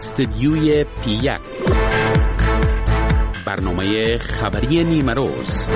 استدیوی پی1 برنامه خبری نیمروز.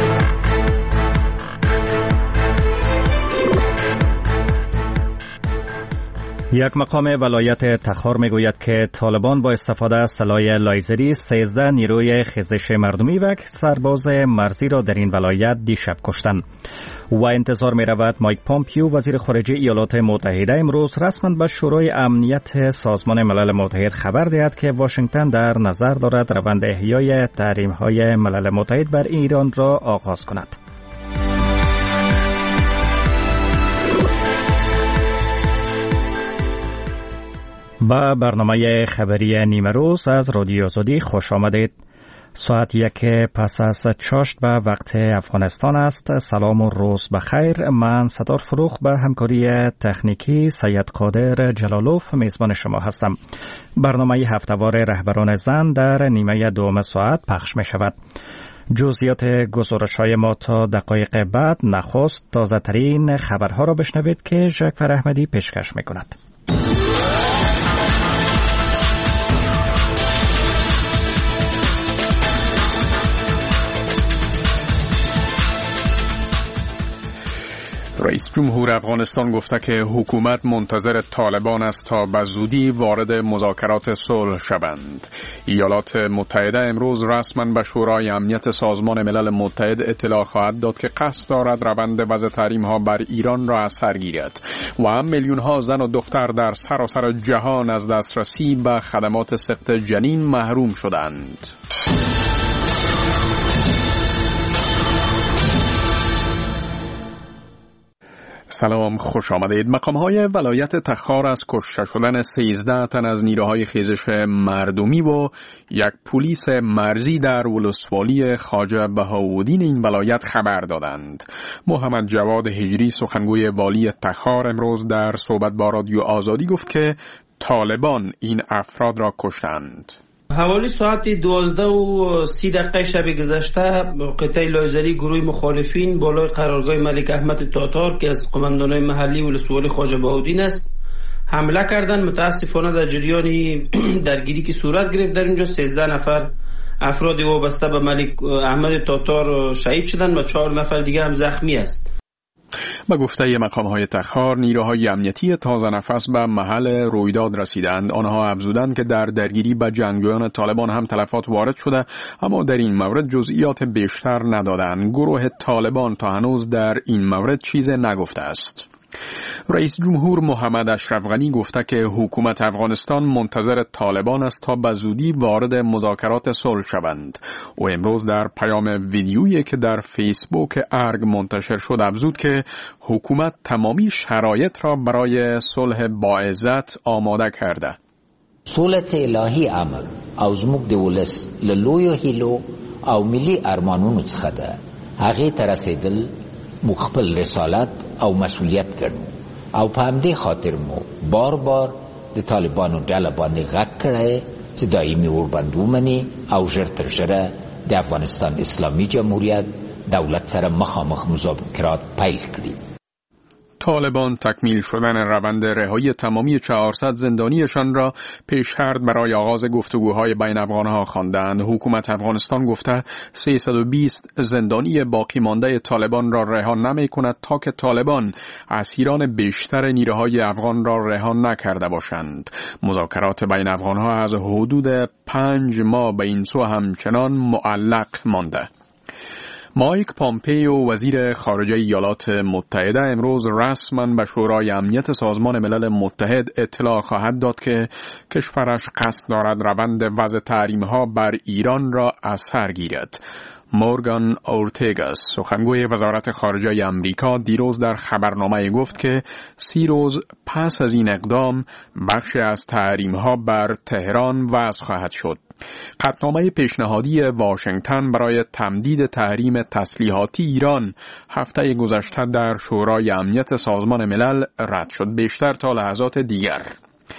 یک مقام ولایت تخار میگوید که طالبان با استفاده از سلاح لایزری 13 نیروی خیزش مردمی و سرباز مرزی را در این ولایت دیشب کشتند. و انتظار می رود مایک پامپیو وزیر خارجه ایالات متحده امروز رسما به شورای امنیت سازمان ملل متحد خبر دهد که واشنگتن در نظر دارد روند احیای تحریم‌های ملل متحد بر ایران را آغاز کند. با برنامه خبری نیمه روز از رادیو آزادی خوش آمدید. ساعت 1 پس از چاشت به وقت افغانستان است. سلام و روز بخیر. من ستار فروخ به همکاری تکنیکی سید قادر جلالوف میزبان شما هستم. برنامه هفته‌وار رهبران زن در نیمه دوم ساعت پخش می شود. جزئیات گزارش‌های ما تا دقایق بعد. نخست تازه ترین خبرها را بشنوید که ژکفر احمدی پیشکش می کند. رئیس جمهور افغانستان گفته که حکومت منتظر طالبان است تا به زودی وارد مذاکرات صلح شوند. ایالات متحده امروز رسما به شورای امنیت سازمان ملل متحد اطلاع خواهد داد که قصد دارد روند وضع تحریم‌ها بر ایران را از سر گیرد و هم میلیون‌ها زن و دختر در سراسر جهان از دسترسی به خدمات سقط جنین محروم شدند. سلام، خوش آمدید. مقام‌های ولایت تخار از کشته شدن 13 تن از نیروهای خیزش مردمی و یک پلیس مرزی در ولسوالی خواجه بهاءالدین این ولایت خبر دادند. محمد جواد هجری سخنگوی والی تخار امروز در صحبت با رادیو آزادی گفت که طالبان این افراد را کشتند. حوالی ساعت 12:30 شب گذشته قطعه لایزری گروه مخالفین بالای قرارگاه ملک احمد تاتار که از قماندانای محلی ولسوالی خواجه بهاءالدین است حمله کردند. متاسفانه در جریان درگیری که صورت گرفت در اینجا 13 نفر افراد وابسته به ملک احمد تاتار شهید شدند و 4 نفر دیگر هم زخمی است. به گفته مقام‌های تخار، نیروهای امنیتی تازه نفس به محل رویداد رسیدند. آنها افزودند که در درگیری با جنگجویان طالبان هم تلفات وارد شده، اما در این مورد جزئیات بیشتر ندادند. گروه طالبان تا هنوز در این مورد چیز نگفته است. رئیس جمهور محمد اشرف غنی گفته که حکومت افغانستان منتظر طالبان است تا به زودی وارد مذاکرات صلح شوند. او امروز در پیام ویدیویی که در فیسبوک ارگ منتشر شد افزود که حکومت تمامی شرایط را برای صلح با عزت آماده کرده. صلح الهی عمل او زموږ د ولس له لویو هیلو او ملي ارمانونو څخه ده. هغې ته رسېدل موږ خپل رسالت او مسؤلیت ګڼو او په همدې خاطر مو بار بار د طالبانو ډله باندې غږ کړی چې دایمي وربند ومني او ژر تر ژره د افغانستان اسلامي جمهوریت دولت سره مخامخ مذاکرات پیل کړي. طالبان تکمیل شدن روند رهایی تمامی 400 زندانیشان را پیش‌شرط برای آغاز گفتگوهای بین افغانها خواندند. حکومت افغانستان گفته 320 زندانی باقی مانده طالبان را رها نمی‌کند تا که طالبان اسیران بیشتر نیروهای افغان را رها نکرده باشند. مذاکرات بین افغانها از حدود 5 ماه به این سو همچنان معلق مانده. مایک پامپیو وزیر خارجه ایالات متحده امروز رسما به شورای امنیت سازمان ملل متحد اطلاع خواهد داد که کشورش قصد دارد روند وضع تحریم‌ها بر ایران را از سر گیرد. مورگان اورتگاس سخنگوی وزارت خارجه امریکا دیروز در خبرنامه گفت که 30 روز پس از این اقدام بخشی از تحریم‌ها بر تهران وضع خواهد شد. قطعنامه پیشنهادی واشنگتن برای تمدید تحریم تسلیحاتی ایران هفته گذشته در شورای امنیت سازمان ملل رد شد. بیشتر تا لحظات دیگر.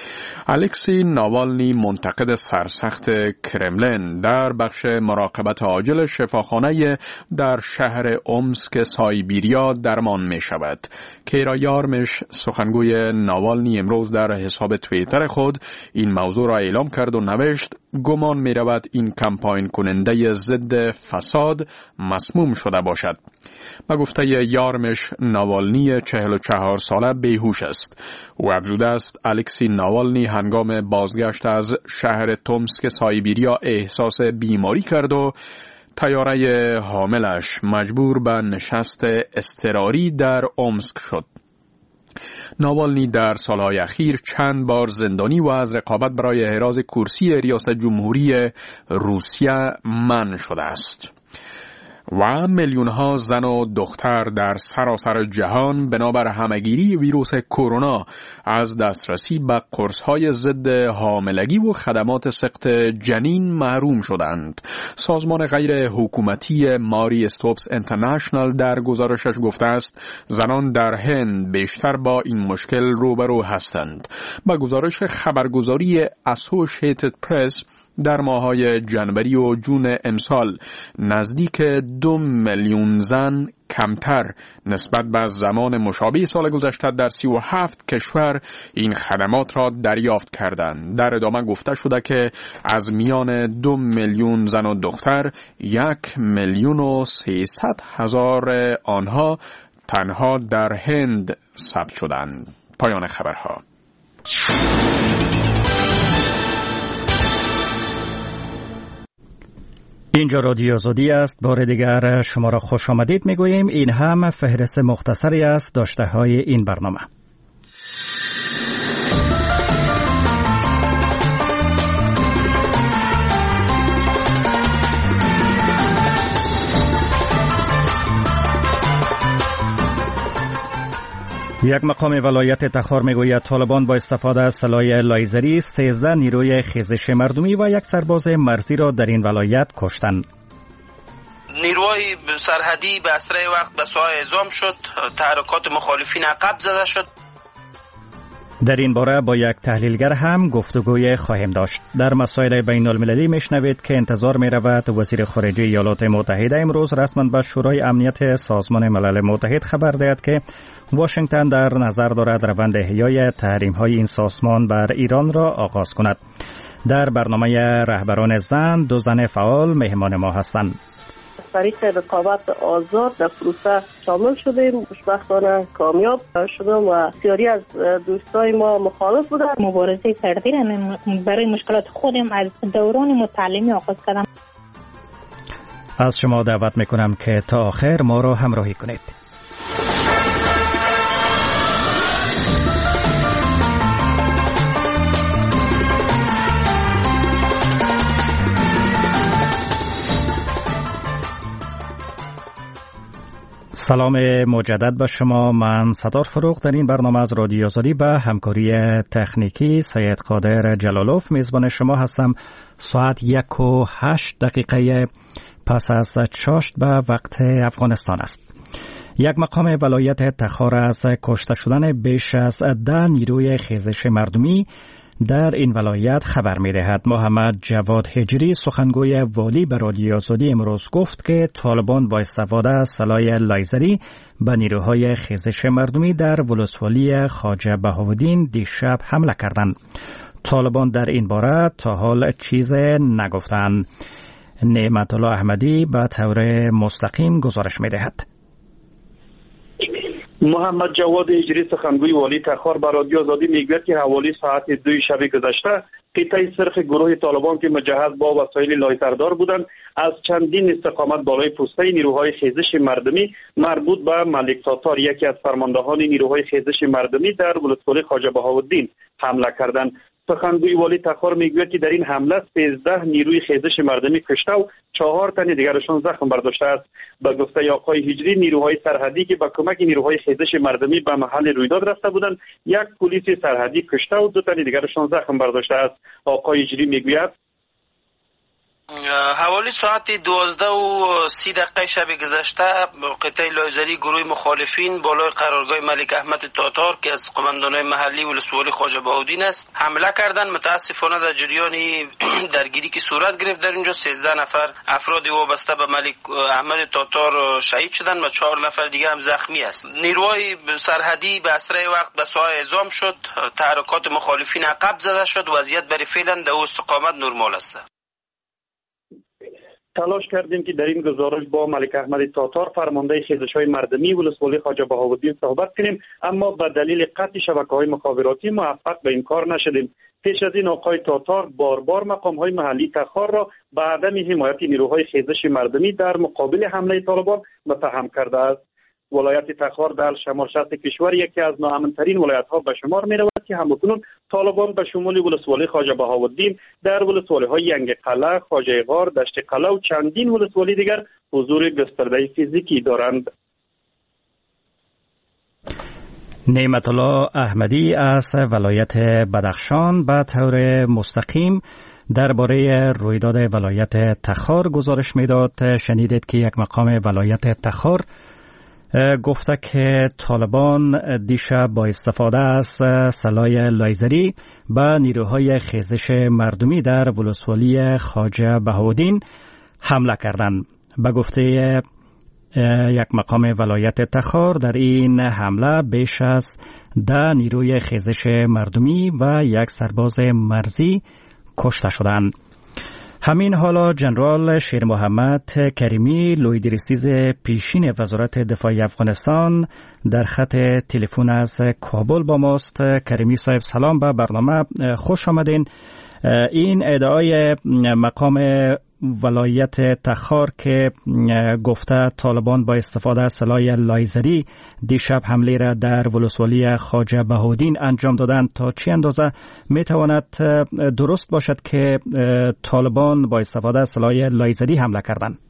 الکسی ناوالنی منتقد سرسخت کرملین در بخش مراقبت عاجل شفاخانه در شهر اومسک سایبیریا درمان می شود. کیرا یارمش سخنگوی ناوالنی امروز در حساب توییتر خود این موضوع را اعلام کرد و نوشت گمان می رود این کمپاین کننده ضد فساد مسموم شده باشد. با گفته یارمش ناوالنی 44 ساله بیهوش است. او افزوده است الکسی ناوالنی هنگام بازگشت از شهر تومسک سایبیریا احساس بیماری کرد و طیاره حاملش مجبور به نشست اضطراری در اومسک شد. ناوالنی در سالهای اخیر چند بار زندانی و از رقابت برای احراز کرسی ریاست جمهوری روسیه منع شده است. و میلیون‌ها زن و دختر در سراسر جهان بنابر همه‌گیری ویروس کرونا از دسترسی به قرص‌های ضد حاملگی و خدمات سقط جنین محروم شدند. سازمان غیر حکومتی ماری استوپس اینترنشنال در گزارشش گفته است زنان در هند بیشتر با این مشکل روبرو هستند. با گزارش خبرگزاری اسوشیتد پرس در ماه‌های جنوری و جون امسال نزدیک 2 میلیون زن کمتر نسبت به زمان مشابه سال گذشته در 37 کشور این خدمات را دریافت کردند. در ادامه گفته شده که از میان 2 میلیون زن و دختر 1,300,000 آنها تنها در هند ثبت شدند. پایان خبرها. اینجا رادیو آزادی است. بار دیگر شما را خوش آمدید میگوییم. این هم فهرست مختصری است داشته های این برنامه. یک مقام ولایت تخار میگوید طالبان با استفاده از سلاح لیزری 13 نیروی خیزش مردمی و یک سرباز مرزی را در این ولایت کشتند. نیروهای سرحدی به اسرع وقت به ساحه اعزام شد، تحرکات مخالفین عقب زده شد. در این باره با یک تحلیلگر هم گفتگوی خواهیم داشت. در مسائل بین المللی میشنوید که انتظار میرود وزیر خارجه ایالات متحده امروز رسما به شورای امنیت سازمان ملل متحد خبر دهد که واشنگتن در نظر دارد روند احیای تحریم‌های این سازمان بر ایران را آغاز کند. در برنامه رهبران زن 2 زن فعال مهمان ما هستند. از طریق رقابت آزاد در پروسه شامل شدیم، خوشبختانه کامیاب شدم و بسیاری از دوستای ما مخالف بودن. مبارزه فردی برای مشکلات خودم از دوران متعلمی آغاز کردم. از شما دعوت میکنم که تا آخر ما را همراهی کنید. سلام مجدد به شما. من ستار فروغ در این برنامه از رادیو آزادی به همکاری تکنیکی سید قادر جلالوف میزبان شما هستم. ساعت 1:08 پس از چاشت به وقت افغانستان است. یک مقام ولایت تخار از کشته شدن بیش از 10 نیروی خیزش مردمی در این ولایت خبر می دهد. محمد جواد هجری سخنگوی والی به رادیو آزادی امروز گفت که طالبان با استفاده از سلاح لیزری به نیروهای خیزش مردمی در ولسوالی خواجه بهاءالدین دیشب حمله کردند. طالبان در این باره تا حال چیز نگفتند. نعمت الله احمدی به طور مستقیم گزارش می دهد. محمد جواد هجری سخنگوی والی تخار به رادیو آزادی میگوید که حوالی ساعت 2 شب گذشته قطعه سرخ گروه طالبان که مجهز با وسایل لایتردار بودند از چندین استقامت بالای پوسته نیروهای خیزش مردمی مربوط به ملک تاتار، یکی از فرماندهان نیروهای خیزش مردمی در ولسوالی خواجه بهاءالدین حمله کردند. سخنگوی والی تخار میگوید که در این حمله 13 نیروی خیزش مردمی کشته و 4 تن دیگرشان زخم برداشته است. به گفته آقای هجری نیروهای سرحدی که با کمک نیروهای خیزش مردمی به محل رویداد رفته بودند، 1 پلیس سرحدی کشته و 2 تن دیگرشان زخم برداشته است. آقای هجری میگوید حوالی ساعت 12:30 شب گذشته قطعه لایزری گروه مخالفین بالای قرارگاه ملک احمد تاتار که از قماندانای محلی ولسوالی خواجه بهاودین است حمله کردند. متاسفانه در جریان درگیری که صورت گرفت در اینجا 13 نفر افراد وابسته به ملک احمد تاتار شهید شدند و 4 نفر دیگه هم زخمی است. نیروهای سرحدی به اسرع وقت به ساحه اعزام شد، تحرکات مخالفین عقب زده شد، وضعیت برای فعلا در استقامت نرمال است. تلاش کردیم که در این گزارش با ملک احمد تاتار فرمانده خیزش‌های مردمی ولسوالی خواجه بهاودین صحبت کنیم، اما به دلیل قطع شبکه‌های مخابراتی موفق به این کار نشدیم. پیش از این آقای تاتار بار مقام‌های محلی تخار را به عدم حمایت نیروهای خیزش مردمی در مقابل حمله طالبان متهم کرده است. ولایت تخار در شمال شرق کشور یکی از ناامن‌ترین ولایت‌ها به شمار می‌رود که همکنون طالبان به شمول ولسوالی خواجه بهاودین در ولسوالی‌های ینگ قلعه، خواجه غار، دشت قلعه و چندین ولسوالی دیگر حضور گسترده فیزیکی دارند. نعمت الله احمدی از ولایت بدخشان به طور مستقیم درباره رویداد ولایت تخار گزارش می‌داد. شنیدید که یک مقام ولایت تخار گفته که طالبان دیشب با استفاده از سلاح لیزری به نیروهای خیزش مردمی در ولسوالی خواجه بهاودین حمله کردند. به گفته یک مقام ولایت تخار در این حمله بیش از 10 نیروی خیزش مردمی و یک سرباز مرزی کشته شدند. همین حالا جنرال شیر محمد کریمی لویدریسیز پیشین وزارت دفاع افغانستان در خط تلفن از کابل با ماست. کریمی صاحب سلام، به برنامه خوش آمدین. این ادعای مقام ولایت تخار که گفته طالبان با استفاده از سلاح لیزری دیشب حمله را در ولسوالی خواجه بهاودین انجام دادند، تا چه اندازه می تواند درست باشد که طالبان با استفاده از سلاح لیزری حمله کردند؟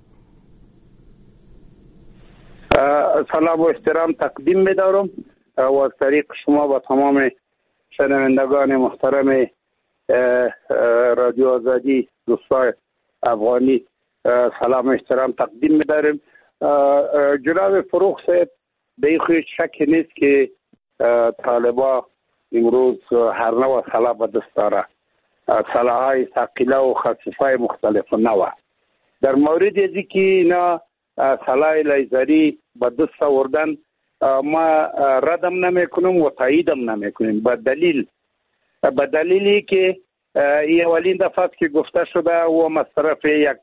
سلام و احترام تقدیم می دارم و از طریق شما و تمام شنوندگان محترم رادیو آزادی دوستای افغانی سلام و احترام تقدیم می‌داریم. جناب فروخ صاحب به این خوی شک نیست که طالبان امروز هر نوع سلاح به دست داره، سلاح‌های ثقیله و خفیفه مختلف نوع. در مورد ازی که اینا سلاح لیزری به دست آوردن ما ردم نمیکنیم و تاییدم نمیکنیم، به دلیلی که این اولین دفعه که گفته شده و مصرف یک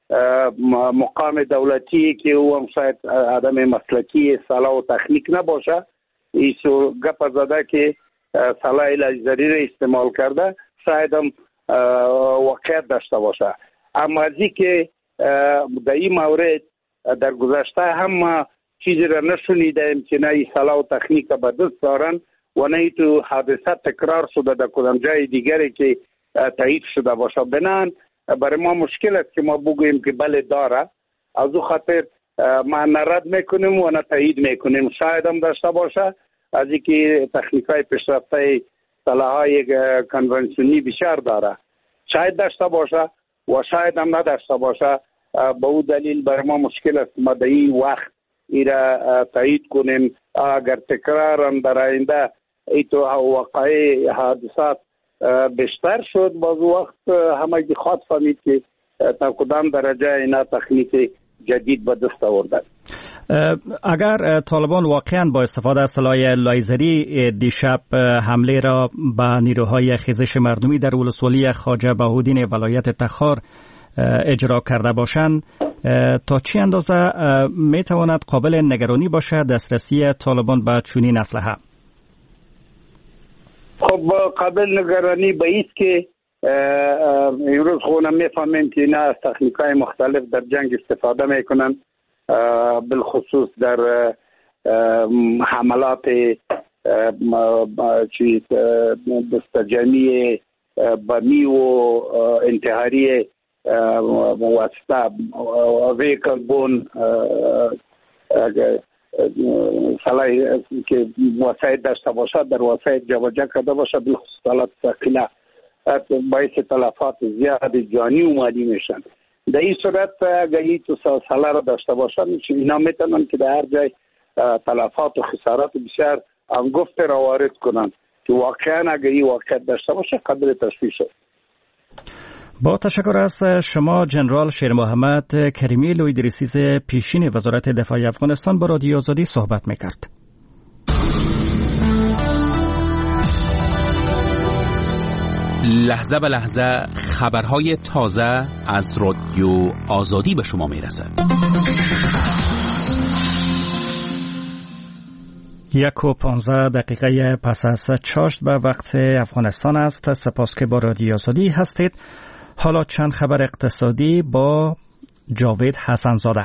مقام دولتی که او هم شاید آدم مسلکی سلاح و تکنیک نباشه، ایسو گپ زده که سلاح لیزری را استعمال کرده شاید هم واقعیت داشته باشه. اما ازی که در این مورد در گذشته هم چیزی را نشنیدیم که نه این سلاح و تکنیک به دست دارن و نه تو حادثه تکرار شده در کدام جای دیگری که تایید شده باشه. بنان برای ما مشکل است که ما بگوییم که بله داره. از او خاطر ما نرد میکنیم و نه تایید میکنیم. شاید هم داشته باشه، از اینکه تکنیکای پیشرفته سلاح‌های کنونشنی بسیار داره، شاید داشته باشه و شاید هم نداشته باشه. به او دلیل برای ما مشکل است ما در این وقت ایرا تایید کنیم. اگر تکرار هم در آینده ایتو واقعی حادثات بیشتر شد، باز وقت همه خواهد فهمید که تا کدام درجه اینا تکنیک جدید به دست آوردن. اگر طالبان واقعا با استفاده از سلاح لیزری دیشب حمله را به نیروهای خیزش مردمی در ولسوالی خواجه بهاودین ولایت تخار اجرا کرده باشند، تا چه اندازه می تواند قابل نگرانی باشد دسترسی طالبان به چنین اسلحه؟ خب قابل نگرانی به ایست که امروز خونم میفهمیم که اینا از تکنیک‌های مختلف در جنگ استفاده میکنن، بالخصوص در حملات دستجمعی بمی و انتحاری واسطه ویکل بون صلاحی که وسایل داشته باشد در وسایل جابجا کرده باشد، بالخصوص حالات ثقیله باعث تلفات زیاد جانی و مالی میشن. در این صورت اگر این تو سلسله را داشته باشن اینا میتونن که در هر جای تلفات و خسارات بسیار انگفت را وارد کنن که واقعا اگر این واقعیت داشته باشه قابل تشویق شد. با تشکر از شما جنرال شیر محمد کریمی لویدریسیز پیشین وزارت دفاع افغانستان با رادیو آزادی صحبت میکرد. لحظه به لحظه خبرهای تازه از رادیو آزادی به شما میرسد. 1:15 پس از چاشت به وقت افغانستان است. سپاس که با رادیو آزادی هستید. حالا چند خبر اقتصادی با جاوید حسنزاده.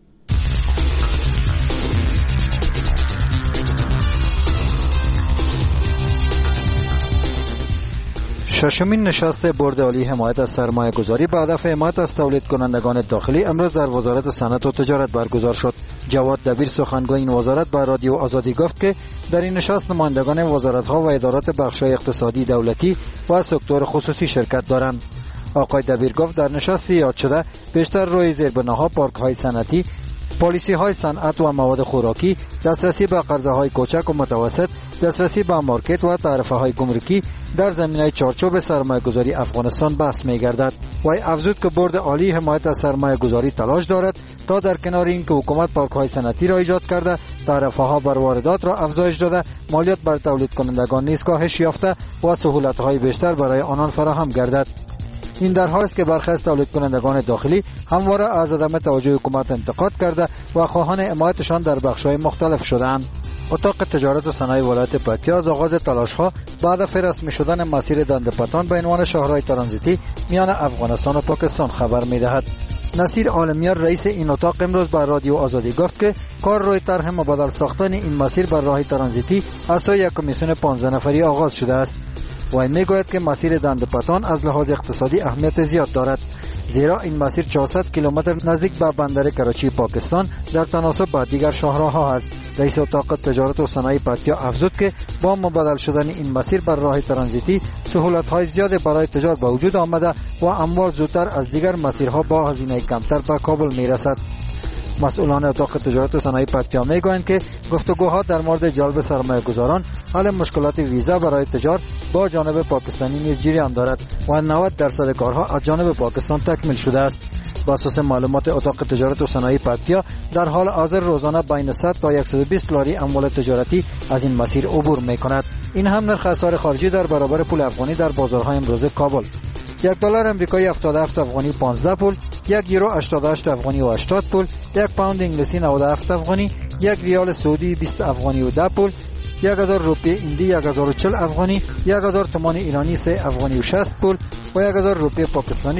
ششمین نشست بورد عالی حمایت از سرمایه گذاری به هدف حمایت از تولید کنندگان داخلی امروز در وزارت صنعت و تجارت برگزار شد. جواد دبیر سخنگوی این وزارت به رادیو آزادی گفت که در این نشست نمایندگان وزارت‌ها و ادارات بخش‌های اقتصادی دولتی و سکتور خصوصی شرکت دارند. آقای دبیر گفت در نشست یاد شده بیشتر روی زیربناها، پارک‌های صنعتی، پالیسی‌های صنعت و مواد خوراکی، دسترسی به قرضه‌های کوچک و متوسط، دسترسی به مارکت و تعرفه‌های گمرکی در زمینه چارچوب سرمایه‌گذاری افغانستان بحث می‌گردد. وی افزود که بورد عالی حمایت از سرمایه‌گذاری تلاش دارد تا در کنار اینکه حکومت پارک‌های صنعتی را ایجاد کرده، تعرفه‌ها بر واردات را افزایش داده، مالیات بر تولید کنندگان نیز کاهش یافته و سهولت‌های بیشتر برای آنان فراهم گردد. این در حالی است که برخی از تولید کنندگان داخلی همواره از عدم توجه حکومت انتقاد کرده و خواهان حمایتشان در بخش‌های مختلف شده‌اند. اتاق تجارت و صنایع ولایت پکتیا از آغاز تلاش‌ها بعد از رسمی شدن مسیر دندپتان به عنوان شاهراه ترانزیتی میان افغانستان و پاکستان خبر می‌دهد. نصیر عالمیار رئیس این اتاق امروز بر رادیو آزادی گفت که کار روی طرح مبادل ساختن این مسیر بر راه ترانزیتی از سوی یک کمیسیون 15 نفری آغاز شده است. و میگوید که مسیر دندپتان از لحاظ اقتصادی اهمیت زیاد دارد، زیرا این مسیر 400 کیلومتر نزدیک به بندر کراچی پاکستان در تناسب با دیگر شاهراه‌ها است. رئیس اتاق تجارت و صنایع پکتیا افزود که با مبادل شدن این مسیر بر راه ترانزیتی سهولت‌های زیادی برای تجار به وجود آمده و اموال زودتر از دیگر مسیرها با هزینه کمتر به کابل میرسد. مسئولان اتاق تجارت و صنایع پکتیا میگویند که گفتگوها در مورد جلب سرمایه‌گذاران، حل مشکلات ویزا برای تجار با جانب پاکستانی نیز جریان دارد و 90% کارها از جانب پاکستان تکمیل شده است. بر اساس معلومات اتاق تجارت و صنایع پکتیا در حال حاضر روزانه بین 100 تا 120 لاری اموال تجارتی از این مسیر عبور می‌کند. این هم نرخ اسعار خارجی در برابر پول افغانی در بازارهای امروزه کابل: $1 امریکایی 77 افغانی 15 پول، $1 یورو 88 افغانی و 80 پول، $1 پوند انگلیسی 97 افغانی، $1 ریال سعودی 20 افغانی و 10 پول، 1000 روپیه هندی 1040 افغانی، 1000 تومان ایرانی 3 افغانی و 60 پول و 1000 روپیه پاکستانی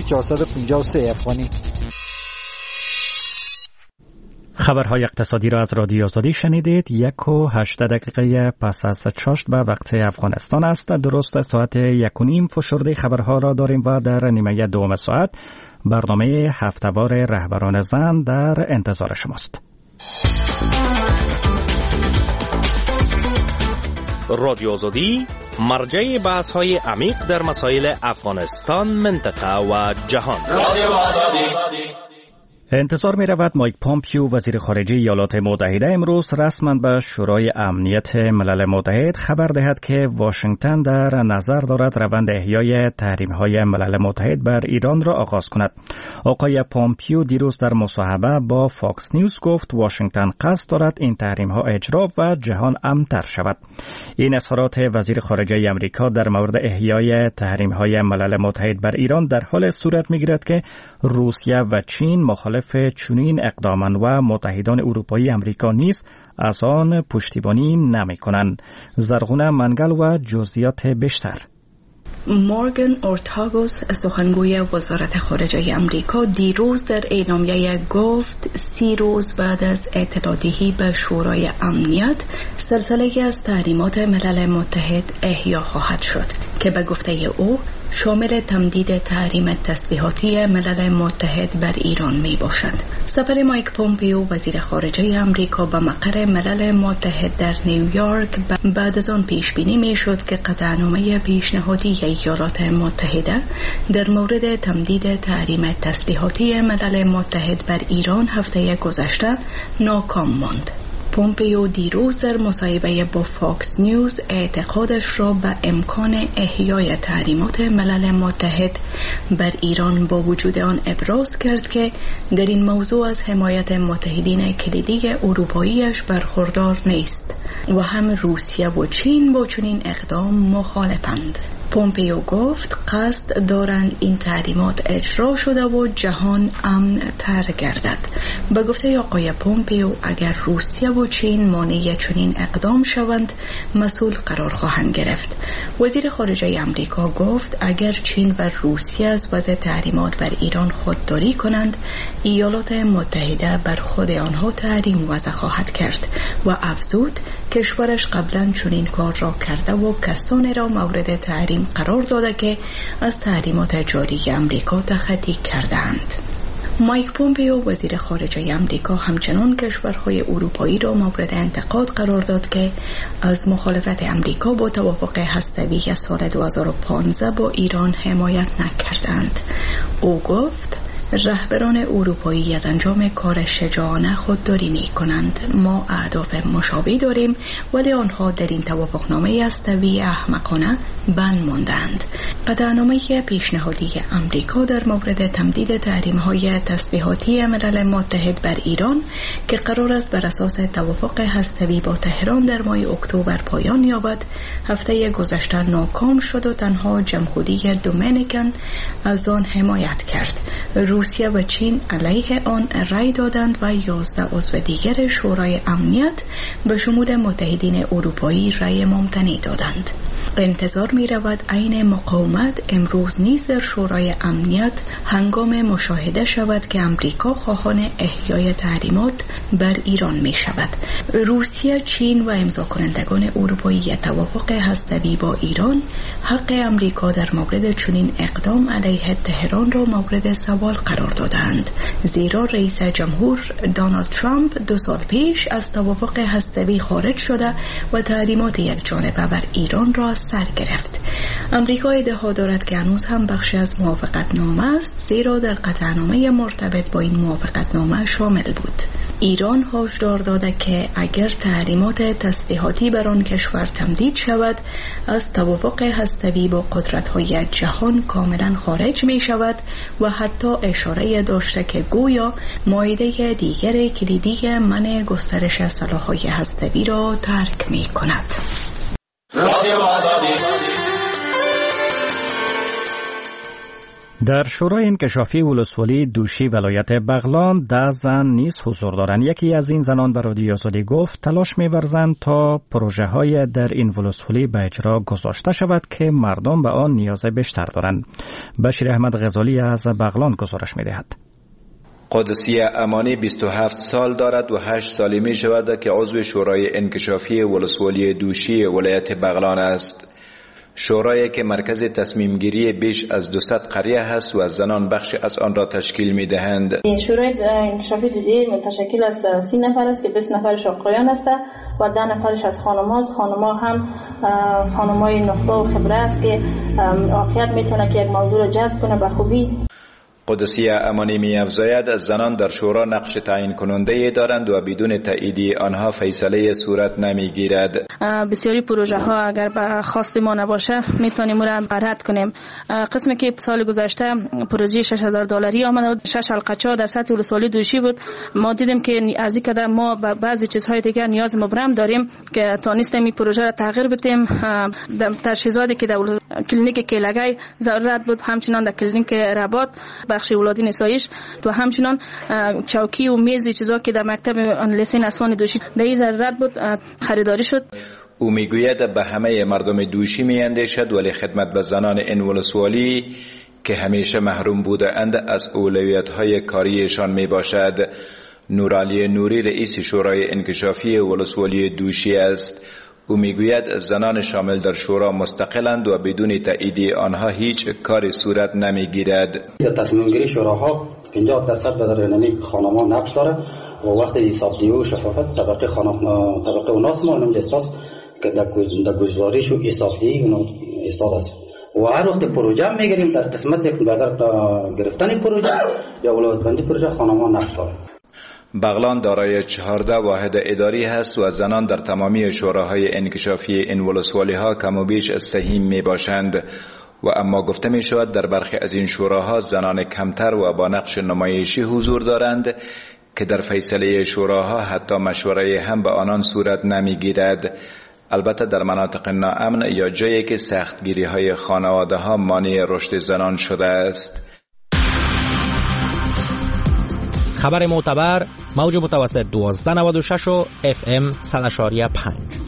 453 افغانی. خبرهای اقتصادی را از رادیو آزادی شنیدید. 1:18 پس از چاشت به وقت افغانستان است. درست ساعت 1:30 فشرده خبرها را داریم و در نیمه دوم ساعت برنامه هفته‌وار رهبران زن در انتظار شماست. رادیو آزادی مرجع بحث‌های عمیق در مسائل افغانستان، منطقه و جهان. رادیو آزادی. انتظار می رود مایک پامپیو وزیر خارجه ایالات متحده امروز رسما به شورای امنیت ملل متحد خبر دهد که واشنگتن در نظر دارد روند احیای تحریم‌های ملل متحد بر ایران را آغاز کند. آقای پامپیو دیروز در مصاحبه با فاکس نیوز گفت واشنگتن قصد دارد این تحریم‌ها اجرا و جهان امن‌تر شود. این اظهارات وزیر خارجه آمریکا در مورد احیای تحریم‌های ملل متحد بر ایران در حال صورت می‌گیرد که روسیه و چین مخالف چنین اقدامند و متحدان اروپایی امریکا نیز از آن پشتیبانی نمی‌کنند. زرغونه منگل و جزئیات بیشتر. مورگان اورتاگوس سخنگوی وزارت خارجه امریکا دیروز در اعلامیه گفت 30 روز بعد از اطلاع‌دهی به شورای امنیت سلسله از تحریمات ملل متحد احیا خواهد شد که به گفته او شامل تمدید تحریم تسلیحاتی ملل متحد بر ایران می باشد. سفر مایک پومپیو وزیر خارجه امریکا به مقر ملل متحد در نیویورک بعد از آن پیش بینی می شد که قطعنامه پیشنهادی ایالات متحده در مورد تمدید تحریم تسلیحاتی ملل متحد بر ایران هفته گذشته ناکام ماند. پومپیو دیروز در مصاحبه با فاکس نیوز اعتقادش را به امکان احیای تحریمات ملل متحد بر ایران با وجود آن ابراز کرد که در این موضوع از حمایت متحدین کلیدی اروپاییش برخوردار نیست و هم روسیه و چین با چنین اقدام مخالفند. پومپیو گفت قصد دارند این تحریمات اجرا شده و جهان امن تر گردد. به گفته آقای پومپیو اگر روسیه و چین مانع چنین اقدام شوند مسئول قرار خواهند گرفت. وزیر خارجه آمریکا گفت اگر چین و روسیه از وضع تحریمات بر ایران خودداری کنند ایالات متحده بر خود آنها تحریم وضع خواهد کرد و افزود کشورش قبلا چنین کار را کرده و کسانی را مورد تحریم قرار داده که از تحریمات جاری آمریکا تخطی کردند. مایک پومپیو وزیر خارجه آمریکا همچنان کشورهای اروپایی را مورد انتقاد قرار داد که از مخالفت آمریکا با توافق هسته‌ای سال 2015 با ایران حمایت نکردند. او گفت رهبران اروپایی از انجام کار شجاعانه خودداری می کنند. ما اهداف مشابه داریم ولی آنها در این توافقنامه هسته‌ای احمقانه بند ماندند. قطعنامه پیشنهادی آمریکا در مورد تمدید تحریم‌های تسلیحاتی ملل متحد بر ایران که قرار است بر اساس توافق هسته‌ای با تهران در ماه اکتبر پایان یابد هفته گذشته ناکام شد و تنها جمهوری دومینیکن از آن حمایت کرد. روسیه و چین علیه آن رأی دادند و 11 عضو دیگر شورای امنیت به شمول متحدین اروپایی رأی ممتنع دادند. انتظار می رود عین مقاومت امروز نیز در شورای امنیت هنگام مشاهده شود که امریکا خواهان احیای تحریمات بر ایران می شود. روسیه، چین و امضا کنندگان اروپایی توافق هسته‌ای با ایران حق امریکا در مورد چنین اقدام علیه تهران را مورد سوال قرار دادند، زیرا رئیس جمهور دونالد ترامپ 2 سال پیش از توافق هسته‌ای خارج شده و تحریمات یکجانبه بر ایران را سر گرفت. امریکا ادعا دارد که هنوز هم بخشی از موافقتنامه است، زیرا در قطعنامه مرتبط با این موافقتنامه شامل بود. ایران هشدار داده که اگر تحریمات تسلیحاتی بر آن کشور تمدید شود از توافق هسته‌ای با قدرت‌های جهان کاملا خارج می شود و حتی اشاره داشته که گویا مایده دیگر کلیدی منع گسترش سلاح‌های هسته‌ای را ترک می کند. در شورای انکشافی ولسوالی دوشی ولایت بغلان 10 زن نیز حضور دارند. یکی از این زنان به رادیو آزادی گفت تلاش می‌ورزند تا پروژه های در این ولسوالی به اجرا گذاشته شود که مردم به آن نیاز بیشتر دارند. بشیر احمد غزالی از بغلان گزارش می‌دهد. قدسیه امانی 27 سال دارد و 8 سالی می شود که عضو شورای انکشافی ولسوالی دوشی ولایت بغلان است. شورایی که مرکز تصمیم گیری بیش از 200 قریه هست و زنان بخش از آن را تشکیل می دهند. شورای انکشافی دوشی متشکل از 30 نفر است که 20 نفرش آقایان است و 10 نفرش از خانم‌هاست. خانم‌ها هم خانم‌های نخبه و خبره است که واقعیت میتونه که یک موضوع را جذب کنه به خوبی. قدسیه امانی می افزاید از زنان در شورا نقش تعیین کننده دارند و بدون تایید آنها فیصله صورت نمی گیرد. بسیاری پروژه ها اگر به خواست ما نباشه میتونیم را رد کنیم. قسمی که سال گذشته پروژه $6,000 آمد، 6 حلقه‌چا در سطح ولسوالی دوشی بود. ما دیدیم که از این قدر ما به بعضی چیزهای دیگر نیاز مبرم داریم که تانستیم این پروژه را تغییر بدیم. در تجهیزاتی که در کلینیک کلگای ضرورت بود، همچنان در کلینیک رباط بخش ولادی نساییش و همچنان چوکی و میز چیزا که در مکتب لیسین اسوان دوشی در این ضرورت بود خریداری شد. او میگوید به همه مردم دوشی میاندیشد ولی خدمت به زنان این ولسوالی که همیشه محروم بوده اند از اولویت‌های کاریشان می باشد. نورعلی نوری رئیس شورای انکشافی ولسوالی دوشی است. او میگوید زنان شامل در شورا مستقلند و بدون تایید آنها هیچ کاری صورت نمیگیرد. در تصمیم گیری شوراها 50% به درنمی خانمان نقش داره و وقت حسابدهی و شفافیت طبقه اوناس ما نمیجاست که در گزارش و حسابدهی استاد است و هر وقت پروژه میگیریم در قسمت گرفتن پروژه یا اولویت‌بندی پروژه خانم‌ها نقش دارند. بغلان دارای 14 واحد اداری هست و زنان در تمامی شوراهای انکشافی این ولسوالی‌ها کم و بیش سهیم می باشند و اما گفته می شود در برخی از این شوراها زنان کمتر و با نقش نمایشی حضور دارند که در فیصله شوراها حتی مشوره هم به آنان صورت نمی گیرد. البته در مناطق ناامن یا جایی که سختگیری های خانواده ها مانع رشد زنان شده است. خبر معتبر موج متوسط 1296 و FM 100.5.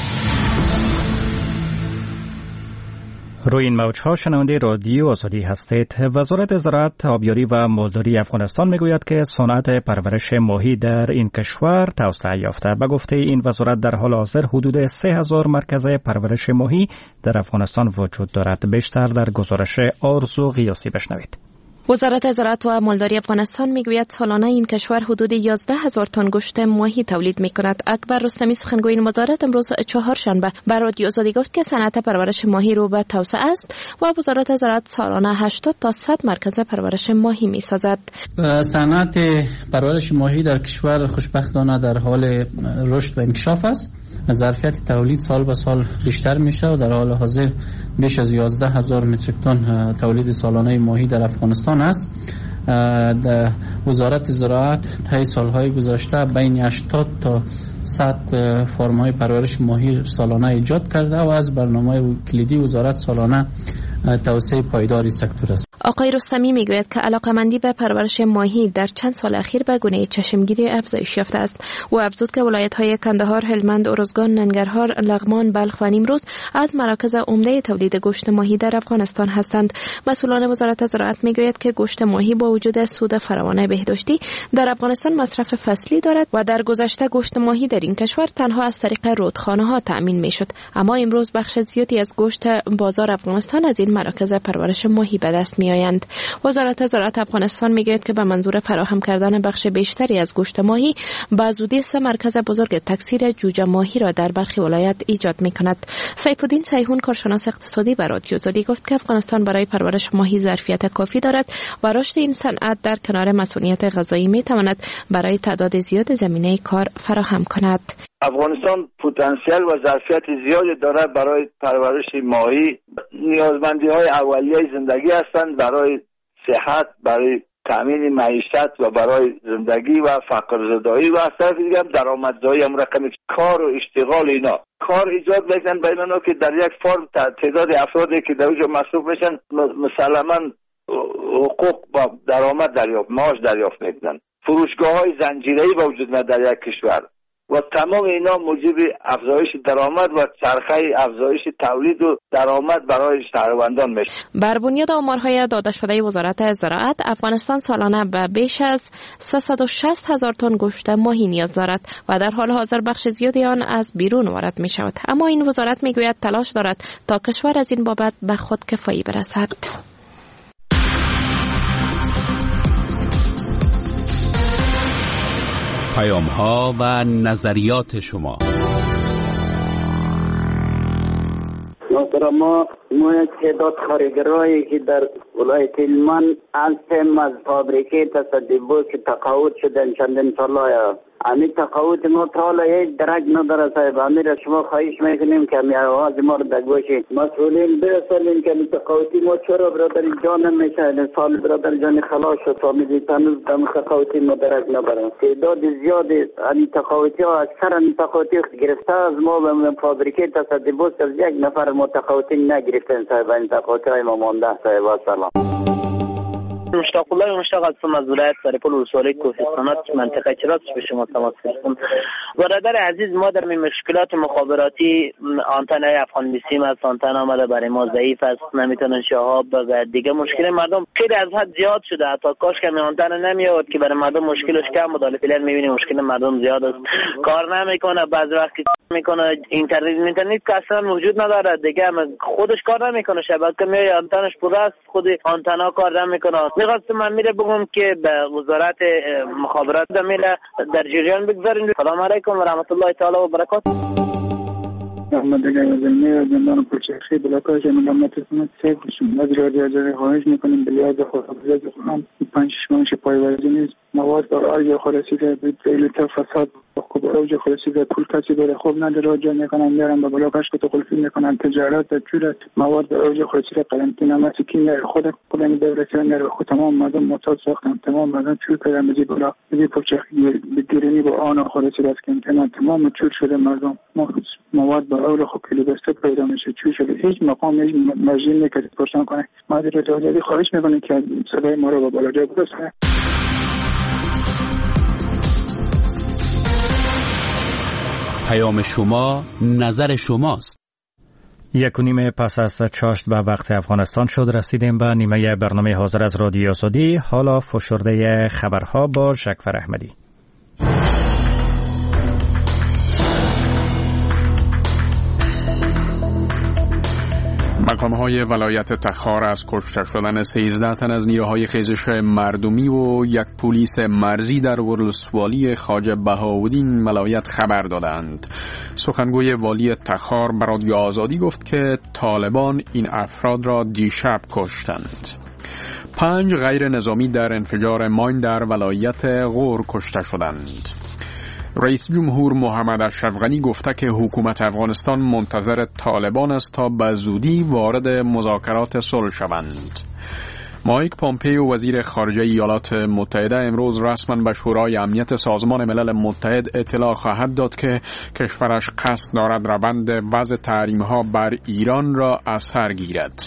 روی این موج‌ها شنونده رادیو آزادی هستید. وزارت زراعت، آبیاری و مالداری افغانستان میگوید که صنعت پرورش ماهی در این کشور توسعه یافته. به گفته این وزارت در حال حاضر حدود 3000 مرکز پرورش ماهی در افغانستان وجود دارد. بیشتر در گزارش آرزو غیاثی بشنوید. وزارت زراعت و مالداری افغانستان میگوید سالانه این کشور حدود 11000 تن گوشت ماهی تولید میکند. اکبر رستمی سخنگوی این وزارت امروز چهارشنبه بر رادیو آزادی گفت که صنعت پرورش ماهی رو به توسعه است و وزارت زراعت سالانه 80 تا 100 مرکز پرورش ماهی میسازد. صنعت پرورش ماهی در کشور خوشبختانه در حال رشد و انکشاف است. ظرفیت تولید سال به سال بیشتر میشه و در حال حاضر بیش از 11000 متریک تن تولید سالانه ماهی در افغانستان است. وزارت زراعت طی سالهای گذشته بین 80 تا 100 فرم‌های پرورش ماهی سالانه ایجاد کرده و از برنامه کلیدی وزارت سالانه توسعه پایداری سکتور است. آقای رستمی میگوید که علاقه‌مندی به پرورش ماهی در چند سال اخیر به گونه چشمگیری افزایش یافته است. او افزود که ولایت‌های کندهار، هلمند، ارزگان، ننگرهار، لغمان، بلخ و نیمروز از مراکز عمده تولید گوشت ماهی در افغانستان هستند. مسئولان وزارت زراعت میگوید که گوشت ماهی با وجود سود فراوان بهداشتی در افغانستان مصرف فصلی دارد و در گذشته گوشت ماهی در این کشور تنها از طریق رودخانه‌ها تأمین میشد، اما امروز بخش زیادی از گوشت بازار افغانستان از این مراکز پرورش ماهی به دست میآیند. وزارت زراعت افغانستان میگوید که به منظور فراهم کردن بخش بیشتری از گوشت ماهی به زودی 3 مرکز بزرگ تکثیر جوجه ماهی را در برخی ولایت ایجاد میکند. سیف الدین سیحون کارشناس اقتصادی بر رادیو آزادی گفت که افغانستان برای پرورش ماهی ظرفیت کافی دارد و رشد این صنعت در کنار مسئولیت غذایی میتواند برای تعداد زیاد زمینه کار فراهم کند. افغانستان پتانسیل و ظرفیت زیادی دارد برای پرورش ماهی. نیازمندی‌های اولیه زندگی هستند برای صحت، برای تامین معیشت و برای زندگی و فقر زدایی و از طرف دیگه هم درآمدزایی هم رقم کار و اشتغال اینا کار ایجاد میکنن بین اونا که در یک فرم تعداد افرادی که در اونجا مصروف میشن مسلما حقوق با درآمد دریافت معاش دریافت میکنن. فروشگاه‌های زنجیره‌ای وجود ندارد در یک کشور و تمام اینا موجب افزایش درآمد و چرخه افزایش تولید و درآمد برای شهروندان میشه. بر بنیاد آمارهای داده شده وزارت زراعت، افغانستان سالانه به بیش از 360,000 تن گوشت ماهی نیاز دارد و در حال حاضر بخش زیادی آن از بیرون وارد می شود. اما این وزارت می گوید تلاش دارد تا کشور از این بابت به خودکفایی برسد. پیام‌ها و نظریات شما. ما یک تعداد کارگرایی که در ولایت هلمند از فابریکه تصدیبو که تقاعد شدن چندین ساله همین تقاعد ما تا حالا هیچ درک نداره صاحب. همین را شما خواهش میکنیم که همین آواز ما رو در گوش مسئولین برسانیم که همین تقاعدی ما چرا برادر جان نمیشه. سال برادر جان خلاص شد فامیلی تنوز دم تقاعدی ما درک نداره. تعداد زیاد همین تقاعدی ها اکثر همین تقاعدی گرفته از ما به فابریکه تصدیبو از یک نفر متقاعدی نگرفتن صاحب. این تقاعدی های ما مانده صاحب. سلام. مشتاق الله مشتاق هستم از ولایت سرپل ولسوالی کوهستانات منطقه چراس به شما تماس گرفتم. برادر عزیز ما در مشکلات مخابراتی آنتنای افغان بیسیم است. آنتن آمده برای ما ضعیف است، نمیتونن شهاب و دیگه مشکل مردم خیلی از حد زیاد شده. حتی کاش که آنتن نمیاد که برای مردم مشکلش کم بود. فعلا میبینیم مشکل مردم زیاد است، کار نمیکنه، بعضی وقت میکنه اینترنت که اصلا وجود نداره دیگه، خودش کار نمیکنه، شبکه میاد آنتنش پر است، خود آنتنا کار نمیکنه. میخواستم من میره بگم که به وزارت مخابرات میره در جریان بگذارین. سلام علیکم و رحمت الله تعالی و برکاته. محمد گیازمی از زندان پلچرخی بلاکاش ملامت اسمت سیف شما از رادیو آزادی خواهش میکنیم به لیاز خداحافظی خودم 5-6 ماهش پایه‌ورزی نیست مواد برای خلاصیده به دلیل فساد خوب اوج خلاصیده پول کسی داره خوب نداره جا میکنن میارن به بلاکاش که قلفی میکنن تجارت جور مواد اوج خلاصیده قرنطینه مسکین خود دولتی نره خود تمام مردم معتاد ساختن تمام مردم چور کردن به بالا به پلچرخی بگیرنی با آن خلاصیده است که تمام چور شده مردم مواد با اول خوب کلی بسته پیدا میشه چی شده هیچ مقام هیچ مجری نکرد پرسان کنه ما در رادیو خواهش میکنیم که صدای ما رو به بالا جای برسونه. پیام شما نظر شماست. 1:30 پس از چاشت به وقت افغانستان شد رسیدیم به نیمه برنامه حاضر از رادیو آزادی. حالا فشرده خبرها با شکفر احمدی. مقام‌های ولایت تخار از کشته شدن 13 تن از نیروهای خیزش مردمی و یک پلیس مرزی در ولسوالی خواجه بهاءالدین ولایت خبر دادند. سخنگوی والی تخار به رادیو آزادی گفت که طالبان این افراد را دیشب کشتند. 5 غیر نظامی در انفجار ماین در ولایت غور کشته شدند. رئیس جمهور محمد اشرف غنی گفته که حکومت افغانستان منتظر طالبان است تا به زودی وارد مذاکرات صلح شوند. مایک پامپئو وزیر خارجه ایالات متحده امروز رسما به شورای امنیت سازمان ملل متحد اطلاع خواهد داد که کشورش قصد دارد روند وضع تحریم‌ها بر ایران را از سر گیرد.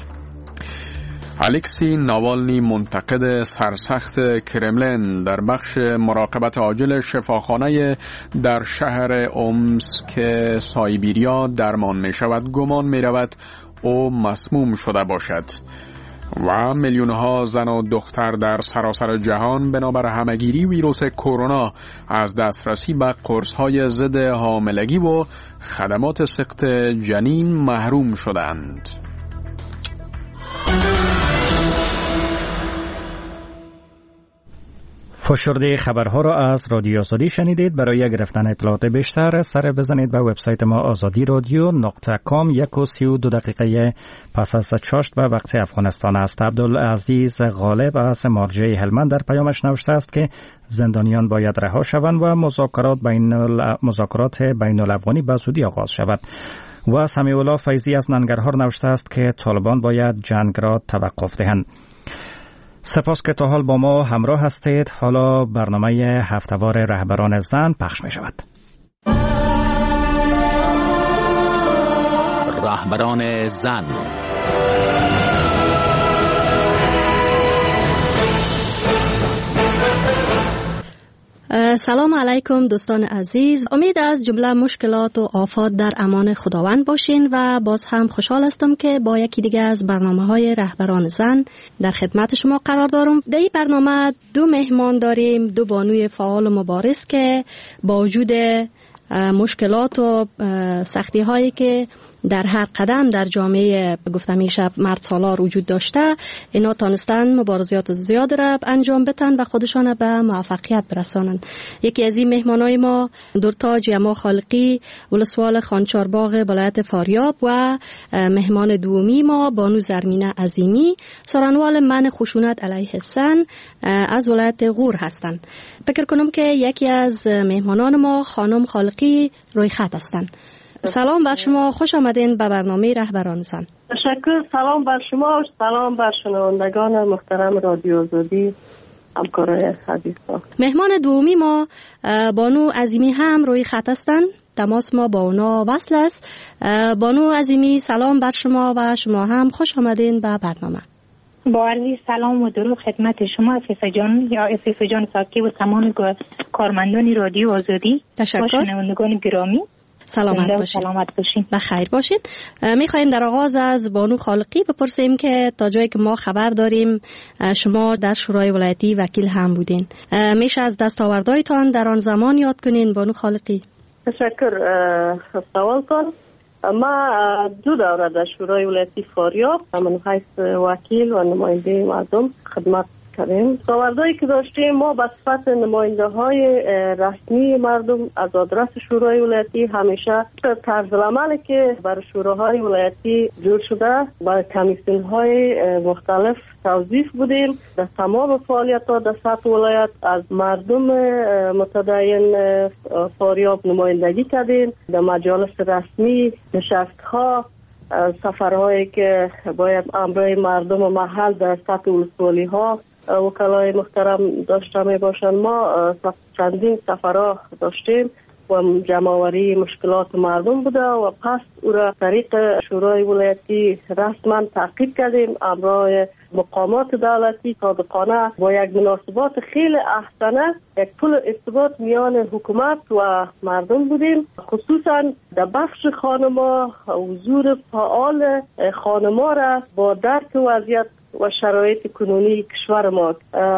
الکسی ناوالنی منتقد سرسخت کرملین در بخش مراقبت عاجل شفاخانه در شهر اومسک سایبیریا درمان می شود گمان می رود او مسموم شده باشد و میلیون‌ها زن و دختر در سراسر جهان بنابر همه‌گیری ویروس کرونا از دسترسی به قرص‌های ضد حاملگی و خدمات سقط جنین محروم شدند. فشرده خبرها را از رادیو آزادی شنیدید. برای گرفتن اطلاعات بیشتر سر بزنید به وبسایت ما azadirodio.com. 1:32 پس از چاشت به وقت افغانستان است. عبدالعزیز غالب از مرجع هلمند در پیامش نوشته است که زندانیان باید رها شوند و مذاکرات بین الافغانی به زودی آغاز شود. و سمیع الله فیضی از ننگرهار نوشته است که طالبان باید جنگ را توقف دهند. سپاس که تا حال با ما همراه هستید. حالا برنامه هفتهوار رهبران زن پخش می شود. رهبران زن. سلام علیکم دوستان عزیز. امید از جمله مشکلات و آفات در امان خداوند باشین و باز هم خوشحال هستم که با یکی دیگه از برنامه‌های رهبران زن در خدمت شما قرار دارم. در این برنامه 2 مهمان داریم، 2 بانوی فعال و مبارز که با وجود مشکلات و سختی هایی که در هر قدم در جامعه گفتم میشه مرد سالار وجود داشته، اینا تانستن مبارزات زیاد را انجام بدن و خودشان به موفقیت برسانن. یکی از این مهمانای ما دورتاج یما خالقی ولسوال خانچارباغ ولایت فاریاب و مهمان دومی ما بانو زرمینه عظیمی سارنوال من خشونت علیه السن از ولایت غور هستند. فکر کنم که یکی از مهمانان ما خانم خالقی روی خط هستند. سلام بر شما، خوش آمدین به برنامه رهبران زن. تشکر. سلام بر شما و سلام بر شنوندگان محترم رادیو آزادی، همکارای عزیز. مهمان دومی ما بانو عظیمی هم روی خط هستند. تماس ما با اونا وصل است. بانو عظیمی سلام بر شما و شما هم خوش آمدین به برنامه. با عرض سلام و درود خدمت شما عفیفه جان یا عفیفه جان ساکی و تمام کارمندان رادیو آزادی. تشکر. شنوندگان گرامی سلامت باشین. بخیر باشین. میخوایم در آغاز از بانو خالقی بپرسیم که تا جایی که ما خبر داریم شما در شورای ولایتی وکیل هم بودین. میشه از دستاوردهایتان در آن زمان یاد کنین بانو خالقی؟ تشکر سوالتان. ما 2 دوره در شورای ولایتی فاریاب من حیث وکیل و نماینده مردم خدمت کردیم. دستاوردهایی که داشتیم ما به صفت نماینده های رسمی مردم از آدرس شورای ولایتی همیشه طرز عملی که برای شوراهای ولایتی جور شده برای کمیسیون های مختلف توظیف بودیم. در تمام فعالیت ها در سطح ولایت از مردم متدین فاریاب نمایندگی کردیم. در مجالس رسمی نشست ها، سفرهایی که باید امرای مردم و محل در سطح ولسوالی ها وکلای محترم داشته می باشند. ما چندین سفرها داشتیم و جمع‌آوری مشکلات مردم بوده و پس او را طریق شورای ولایتی رسما تعقیب کردیم. امرای مقامات دولتی صادقانه با یک مناسبات خیلی احسنه یک پل ارتباط میان حکومت و مردم بودیم. خصوصا در بخش خانما حضور فعال خانما را با درک وضعیت و شرایط کنونی کشور ما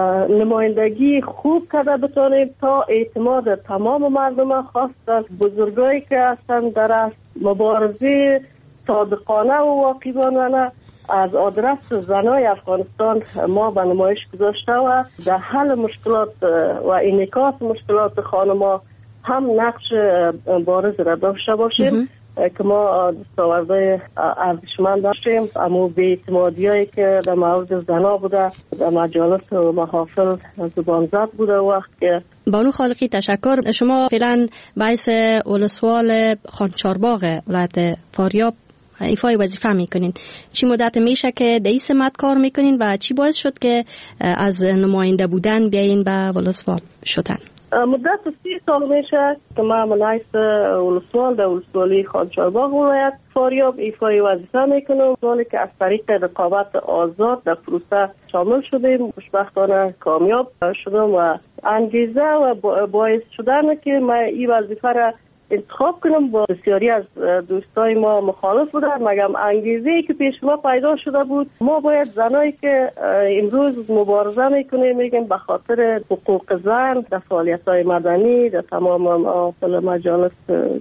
نمایندگی خوب کرده بتانیم تا اعتماد تمام مردم، خاصه بزرگایی که هستند در مبارزه صادقانه و واقعانه از آدرس زنای افغانستان ما به نمایش گذاشته و در حل مشکلات و انعکاس مشکلات خانما هم نقش بارز را داشته باشیم که ما دستاوردهای ارزشمند داشتیم. اما بی‌اعتمادیایی که در مورد زنا بوده در مجالس و محافل زبان زد بوده. وقت که بانو خالقی تشکر. شما فعلا باعث ولسوال خانچارباغ ولایت فاریاب ایفای وظیفه میکنین. چی مدت میشه که در این سمت کار میکنین و چی باعث شد که از نماینده بودن بیاین به ولسوال شدن؟ مدت 30 سال میشه که من منعیس ولسوال در ولسوالی خانچارباغ ولایت فاریاب ایفای وظیفه میکنم. سوالی که از طریق رقابت آزاد در پروسه شامل شدیم، خوشبختانه کامیاب شدم و انگیزه و باعث شدن که من این وظیفه را انتخاب کنم. با بسیاری از دوستای ما مخالف بودن، مگم انگیزه‌ای که پیش ما پیدا شده بود ما باید زنایی که امروز مبارزه میکنیم میگیم به خاطر حقوق زن در فعالیت‌های مدنی در تمام مجالس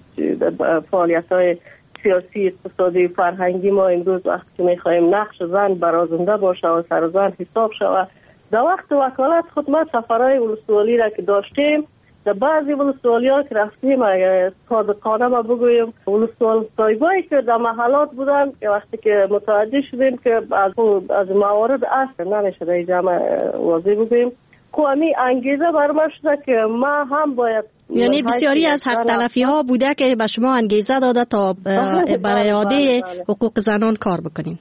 فعالیت‌های سیاسی، اقتصادی و فرهنگی ما امروز وقتی که میخوایم نقش زن برازنده باشه و سر زن حساب شود در وقت وکالت خود ما سفرهای ولسوالی را که داشتیم در بعضی ولسوالی ها که رفتیم اگر صادقانه ما بگویم ولسوال صاحبایی که در محلات بودن که وقتی که متوجه شدیم که از موارد اصل نمیشه در جمع واضح بگویم کمی انگیزه برام شده که ما هم باید یعنی بسیاری از حق تلفی ها بوده که به شما انگیزه داده تا برای اعاده حقوق زنان کار بکنین.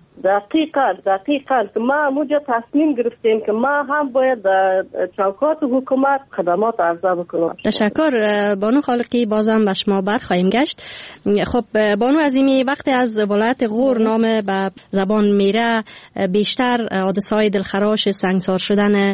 دقیقاً که ما موجه تصمیم گرفتیم که ما هم باید چوکات حکومت خدمات عرضه بکنیم. تشکر بانو خالقی. بازم به شما برخواهیم گشت. خب بانو عظیمی، وقتی از ولایت غور نام به زبان میره بیشتر حادثه‌های دلخراش، سنگسار شدن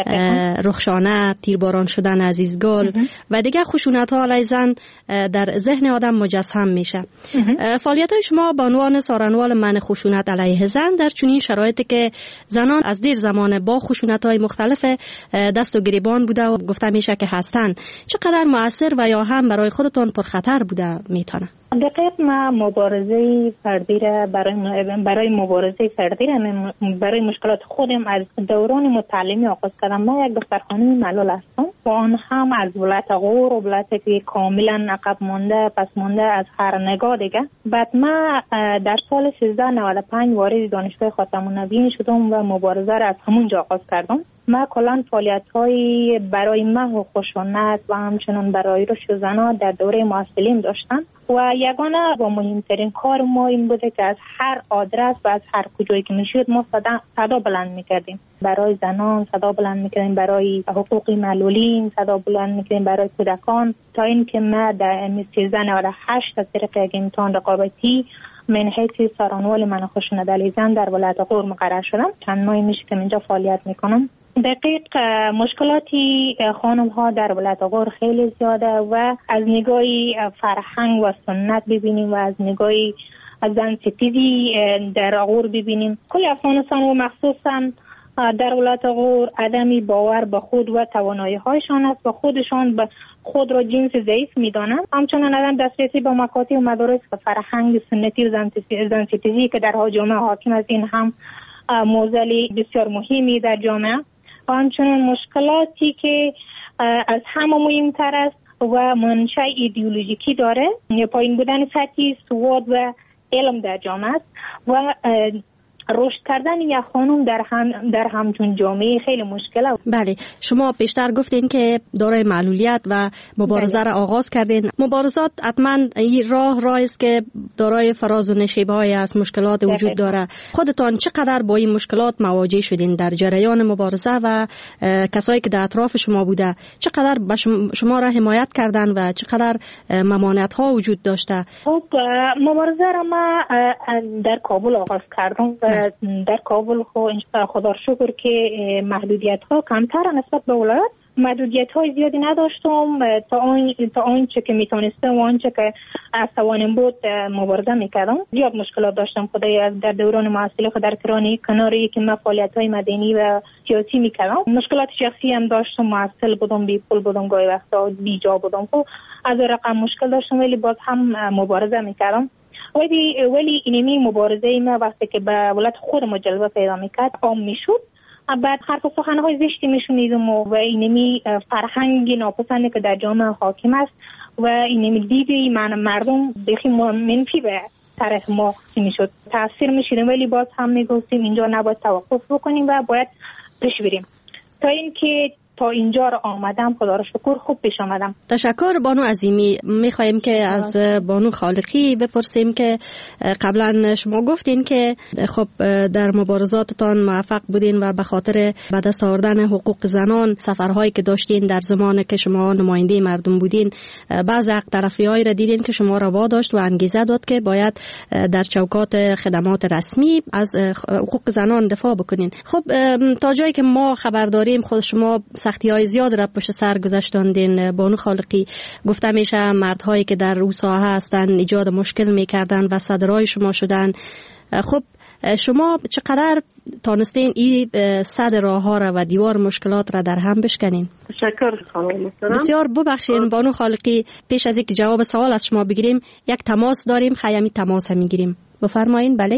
رخشانه، تیرباران شدن عزیزگل و دیگه خشونت‌ها علیه زن در ذهن آدم مجسم میشه. فعالیت‌های شما به عنوان سارنوال منع خشونت علیه زن در چنین شرایطی که زنان از دیر زمان با خشونت‌های مختلف دست و گریبان بوده و گفته میشه که هستن، چقدر مؤثر و یا هم برای خودتون پرخطر بوده میتونه؟ دقیق ما مبارزه فردی را برای مبارزه فردی را برای مشکلات خودم از دوران متعلمی آغاز کردم. ما یک دختر خانم ملال هستم و آن هم از ولایت غور و ولایتی که کاملا عقب مانده پس مانده از هر نگاه دیگه. بعد ما در سال 1395 وارد دانشگاه خاتم النبیین شدم و مبارزه را از همونجا آغاز کردم. ما کلان فعالیت‌های برای محو و خشونت و همچنان برای رشد زنان در دوره معاصلین داشتم و یگانه و مهمترین کار ما این بوده که از هر آدرس و از هر کجایی که میشد ما صدا بلند میکردیم برای زنان، صدا بلند میکردیم برای حقوق معلولین، صدا بلند میکردیم برای کودکان، تا اینکه ما در 1398 از طریق یک امتحان رقابتی من حیث سارنوال منع خشونت علیه زن در ولایت غور مقرر شدم. چند ماهی میشه که اینجا فعالیت میکنم. دقیق مشکلاتی خانم ها در ولایت غور خیلی زیاده و از نگاهی فرهنگ و سنت ببینیم و از نگاهی زن ستیزی در غور ببینیم. کل افغانستان و مخصوصا در ولایت غور عدمی باور به خود و توانایی هایشان است و خودشان به خود را جنس ضعیف میدانند. همچنان عدم دسترسی به مکاتب و مدارس فرهنگ سنتی و زن ستیزی که در جامعه حاکم است، این هم موضوع بسیار مهمی در جامعه. همچنین مشکلاتی که از همه مهمتر است و منشأ ایدئولوژیکی داره، پایین بودن سطحی سواد و علم در جامعه است و رشد کردن یک خانم در همچون جامعه خیلی مشکله. بله، شما بیشتر گفتین که دارای معلولیت و مبارزه را آغاز کردین. مبارزات حتما این راه است که دارای فراز و نشیب‌های از مشکلات وجود داره. خودتان چقدر با این مشکلات مواجه شدین در جریان مبارزه و کسایی که در اطراف شما بوده چقدر شما را حمایت کردن و چقدر ممانعت ها وجود داشته؟ خب مبارزه را ما در کابل آغاز کردم. در کابل خدا را شکر که محدودیت ها کمتر نسبت به ولایت. محدودیت های زیادی نداشتم تا آنچه که میتونستم و آنچه که از توانم بود مبارزه میکردم. زیاد مشکلات داشتم خدای در دوران محصلی خود در کناری که من فعالیت های مدنی و سیاسی میکردم. مشکلات شخصی هم داشتم، محصل بودم، بی پول بودم، گاهی وقتا بی جا بودم. از رقم مشکل داشتم ولی باز هم مبارزه میکردم. ولی اینمی مبارزه ما وقتی که به ولایت خودم جلوه پیدا میکرد عام میشد، بعد حرف و سخنهای زشتی میشنیدم و اینمی فرهنگ ناپسندی که در جامعه حاکم است و اینمی دیدی مردم بخی منفی به طرف ما میشد تاثیر میشیدیم. ولی باز هم میگفتیم اینجا نباید توقف بکنیم و باید پیش بریم تا اینکه تا اینجا را آمدم. خدا را شکر خوب پیش آمدم. تشکر بانو عظیمی. میخوایم که از بانو خالقی بپرسیم که قبلا شما گفتین که خب در مبارزاتتان موفق بودین و به خاطر به دست آوردن حقوق زنان سفرهایی که داشتین در زمان که شما نماینده مردم بودین بعض حق طرفی‌هایی را دیدین که شما را واداشت و انگیزه داد که باید در چوکات خدمات رسمی از حقوق زنان دفاع بکنین. خب تا جایی که ما خبر داریم خود شما سختی‌های زیاد را پشت سر گذاشتاندین. بانو خالقی گفته میشه مردهایی که در اون ساحه هستن ایجاد مشکل میکردن و صدرای شما شدن. خب شما چقدر تانستین این صد راه ها را و دیوار مشکلات را در هم بشکنین؟ تشکر خانم محترم. بسیار ببخشین بانو خالقی، پیش از اینکه جواب سوال از شما بگیریم یک تماس داریم، خیلی تماس میگیریم. بفرمایین. بله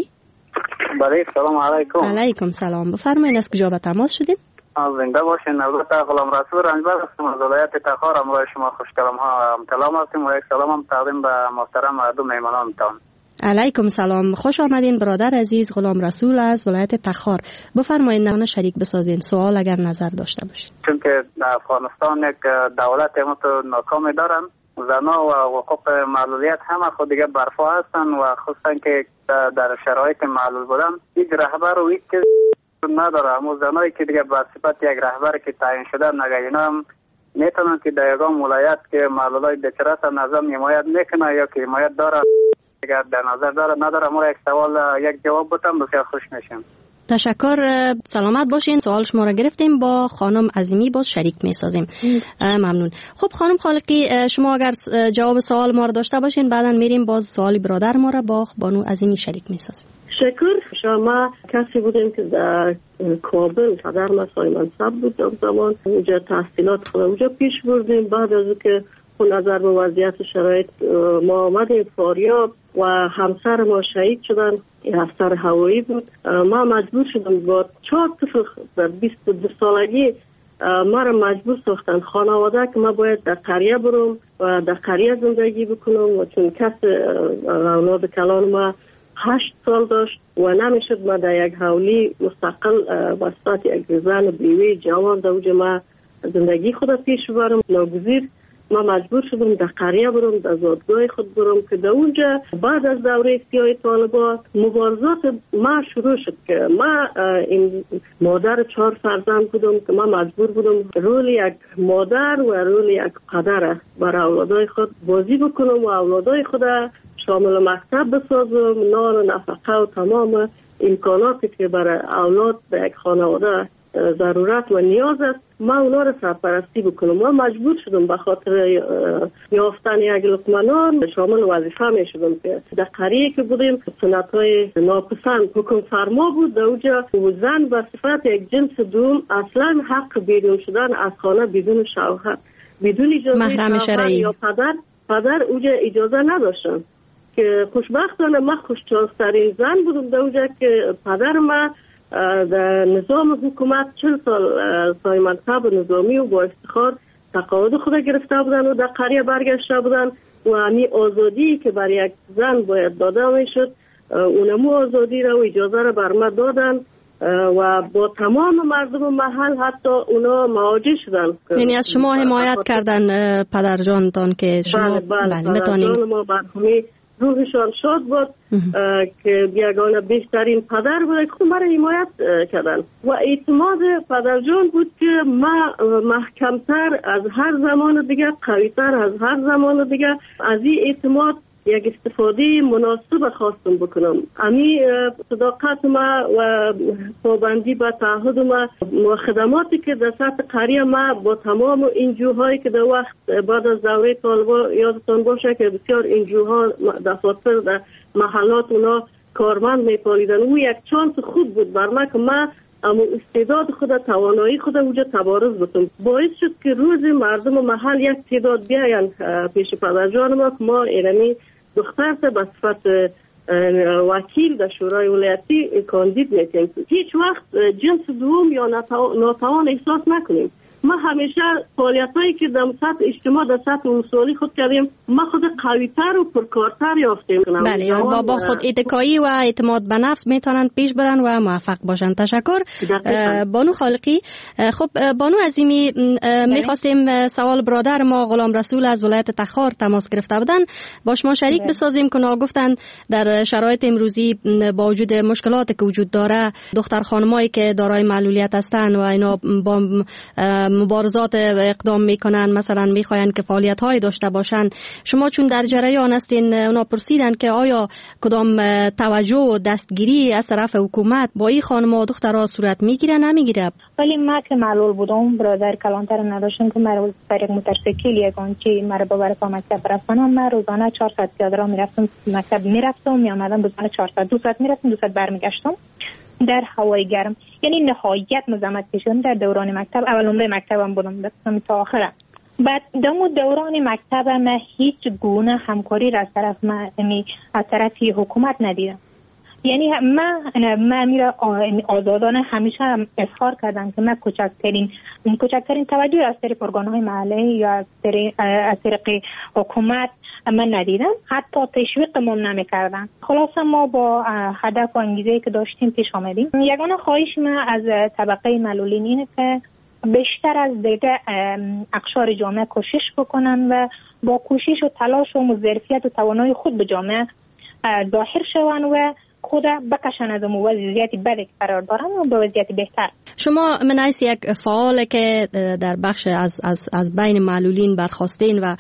سلام علیکم. علیکم سلام. بفرمایین از کجا به تماس شدیم؟ زنده باشین. البته غلام رسول رنجبر هستم از ولایت تخار. امروز شما خوشکلام ها سلام هستیم و یک سلام هم تقدیم به محترم مردم میمانانتان. علیکم سلام. خوش آمدین برادر عزیز غلام رسول از ولایت تخار. بفرمایید نمونه شریک بسازین سوال اگر نظر داشته باشید. چون که در افغانستان یک دولت ناکامی دارن، زنا و حقوق معلولیت همه خود دیگه برفا هستن و خصوصا که در شرایط معلول بودن هیچ رهبر و هیچ نداره. اما زنایی که دیگه به صفت یک رهبر که تعیین شده نگه اینا هم میتونن که در یگان ولایت که معلولای بیچاره نظام حمایت میکنه یا که حمایت داره اگر در نظر داره نداره. ما یک سوال یک جواب بدم بسیار خوش میشیم. تشکر. سلامت باشین. سوال شما را گرفتیم، با خانم عظیمی باز شریک میسازیم. ممنون. خب خانم خالقی شما اگر جواب سوال ما را داشته باشین بعداً میریم باز سوال برادر ما را با بانو عظیمی شریک میسازیم. شکر. شما کسی بودیم که در کابل صدر مسای منصب بود در زمان. اونجا تحصیلات خود اونجا پیش بردیم. بعد از که خود نظر به وضعیت شرایط ما آمدیم فاریاب و همسر ما شهید شدن. افسر هوایی بود. ما مجبور شدم با 4 طفل در 22 سالگی ما را مجبور ساختن خانواده که ما باید در قریه برم و در قریه زندگی بکنم و چون کس اولاد کلان ما 8 سال داشت و نمیشد ما در یک حولی مستقل وسط یک زن بیوی جوان در اوج ما زندگی خود پیش برم. ناگزیر ما مجبور شدم در قریه برم، در زادگاه خود برم که در اونجا بعد از دوره سیاه طالبان مبارزات ما شروع شد که ما این مادر 4 فرزند بودم که ما مجبور بودم رول یک مادر و رول یک پدر برای اولادای خود بازی بکنم و اولادای خود شامل مکتب بسازم، نان و نفقه و تمام امکاناتی که برای اولاد به یک خانواده ضرورت و نیاز است ما اونا رو سرپرستی بکنم. ما مجبور شدم به خاطر یافتن یک لقمه نان شامل وظیفه می شدم که در قریه که بودیم سنت های ناپسند حکم فرما بود. در اونجا زن به صفت یک جنس دوم اصلا حق بیرون شدن از خانه بدون شوهر بدون اجازه شوهر یا پدر اونجا اجازه نداشتن که خوشبختانه ما خوششانسترین زن بودم در اونجا که پدر ما در نظام حکومت 40 سال منصب نظامی و با افتخار تقاعد خود گرفته بودن و در قریه برگشته بودن و همین آزادی که برای یک زن باید داده میشد اونمو آزادی را و اجازه را بر ما دادن و با تمام مردم محل حتی اونا مواجه شدن. یعنی از شما حمایت کردن پدرجانتان که شما پدرجان ما برهمی روحشان شاد بود که بیگانه بهترین پدر بود که مرا حمایت کردن و اعتماد پدرجان بود که ما محکمتر از هر زمان دیگه، قویتر از هر زمان دیگه از این اعتماد یک استفاده مناسب خواستم بکنم. امی صداقت ما و پابندی به تعهد ما و خدماتی که در سطح قریه ما با تمام انجوهایی که در وقت بعد از دوره طالبان یادتان باشه که بسیار انجوها دفاتر در محلات اونا کارمند میپالیدن و یک چانس خوب بود بر ما که ما اما استعداد خود، توانایی خود وجود تبارز بکنم. باعث شد که روز مردم محل یک تعداد بیاین پیش پدرجان ما که ما ایرانی دختر به صفت وکیل در شورای ولایتی کاندید میکنیم. هیچ وقت جنس دوم یا ناتوان احساس نکنیم. ما همیشه فعالیتایی که در سطح اجتماع در سطح اصولی خود کردیم ما خود قوی‌تر و پرکارتر یافتیم. بله، با خود اتکایی و اعتماد به نفس میتونن پیش برن و موفق باشن. تشکر بانو خالقی. خب بانو عظیمی، میخواستیم سوال برادر ما غلام رسول از ولایت تخار تماس گرفته بودن با شما شریک بسازیم که گفتن در شرایط امروزی با وجود مشکلاتی که وجود داره دختر خانمایی که دارای معلولیت هستن و اینا با مبارزات اقدام میکنن، مثلا میخواین که فعالیت های داشته باشن. شما چون در جریان هستین، اونا پرسیدن که آیا کدام توجه و دستگیری از طرف حکومت با این خانم و دخترها صورت میگیره نمیگیره؟ ولی ما که معلول بودم برادر کلانتر نداشتم که مرا برای موتورسیکل یگان که مرا ببره تا مکتب رفتنم. من روزانه 400 پیاده میرفتم مکتب، میرفتم میامدم، روزانه 400 2 ساعت میرفتم 2 ساعت برمیگشتم در هوای گرم. یعنی نهایت مزاحمت کشیدم در دوران مکتب. اول عمره مکتبم بودم دستم تا آخرم. بعد در دوران مکتب من هیچ گونه همکاری را از طرف از طرف حکومت ندیدم. یعنی من میره آزادانه همیشه اظهار کردم که من کوچکترین توجه از طریق ارگان‌های محلی یا از طریق حکومت من ندیدم. حتی تشویق ما نمی‌کردن. خلاصه ما با هدف و انگیزه‌ای که داشتیم پیش آمدیم. یگانه خواهش من از طبقه معلولین اینه که بیشتر از دیگه اقشار جامعه کوشش بکنن و با کوشش و تلاش و ظرفیت و توانایی خود به جامعه ظاهر شون و خود بکشن از وضعیت بدی که قرار دارن و به وضعیت بهتر. شما من حیث یک فعال که در بخش از بین معلولین برخواستین و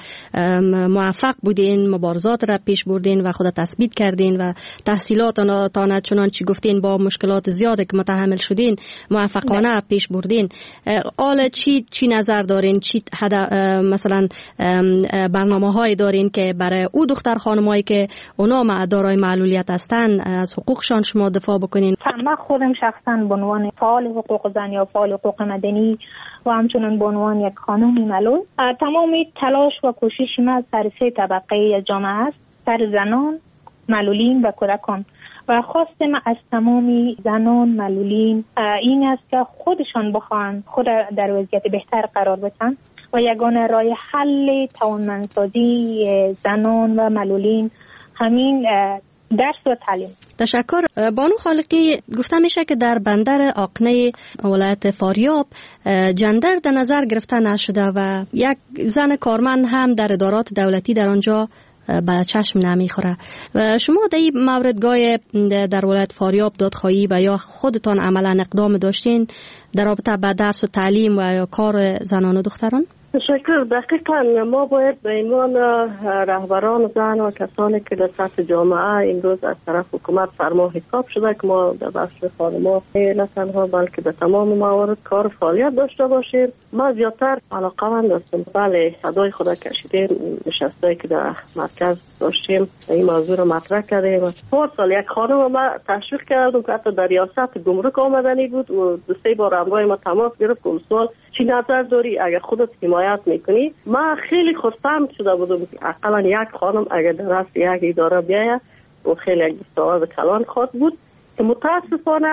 موفق بودین، مبارزات را پیش بردین و خود تثبیت کردین و تحصیلاتتان چنانچه گفتین با مشکلات زیادی که متحمل شدین موفقانه پیش بردین. حالا چی نظر دارین؟ چی مثلا برنامه‌هایی دارین که برای او دختر خانمایی که اونا دارای معلولیت هستن از حقوقشان شما دفاع بکنین؟ من خودم شخصا به عنوان فعال حقوق زن یا فعال حقوق مدنی و همچنین به عنوان یک خانم معلول تمامی تلاش و کوشش ما سر سه طبقه جامعه است، سر زنان، معلولین و کودکان. و خواست ما از تمامی زنان معلولین این است که خودشان بخوان خود در وضعیت بهتر قرار بدن و یگانه راه حل توانمندسازی زنان و معلولین همین درس و تعلیم. تشکر. بانو خالقی، گفته میشه که در بندر آقنه ولایت فاریاب جندر در نظر گرفته نشده و یک زن کارمند هم در ادارات دولتی در آنجا به چشم نمیخوره. و شما در این موردگاه در ولایت فاریاب دادخواهی و یا خودتان عملا اقدام داشتین در رابطه با درس و تعلیم و یا کار زنان و دختران؟ تشکر. دقیقا ما باید به عنوان رهبران زن و کسانی که در سطح جامعه امروز از طرف حکومت فرما حساب شده که ما در بخش خانم‌ها نه تنها بلکه در تمام موارد کار فعالیت داشته باشیم. ما زیادتر علاقه‌مند هستیم. بله، صدای خود کشیدیم، نشستایی که در مرکز داشتیم این موضوع رو مطرح کردیم. 4 سال یک خانم ما تشویق کردم که حتی در ریاست گمرک آمدنی بود و 2-3 بار همراه ما تماس گرفت که سوال چی نظر داری اگر خودت حمایت میکنی. ما خیلی خرسند شده بودم که اقلا یک خانم اگر در رأس یک اداره بیاید و خیلی یک دستاورد کلان خود بود که متاسفانه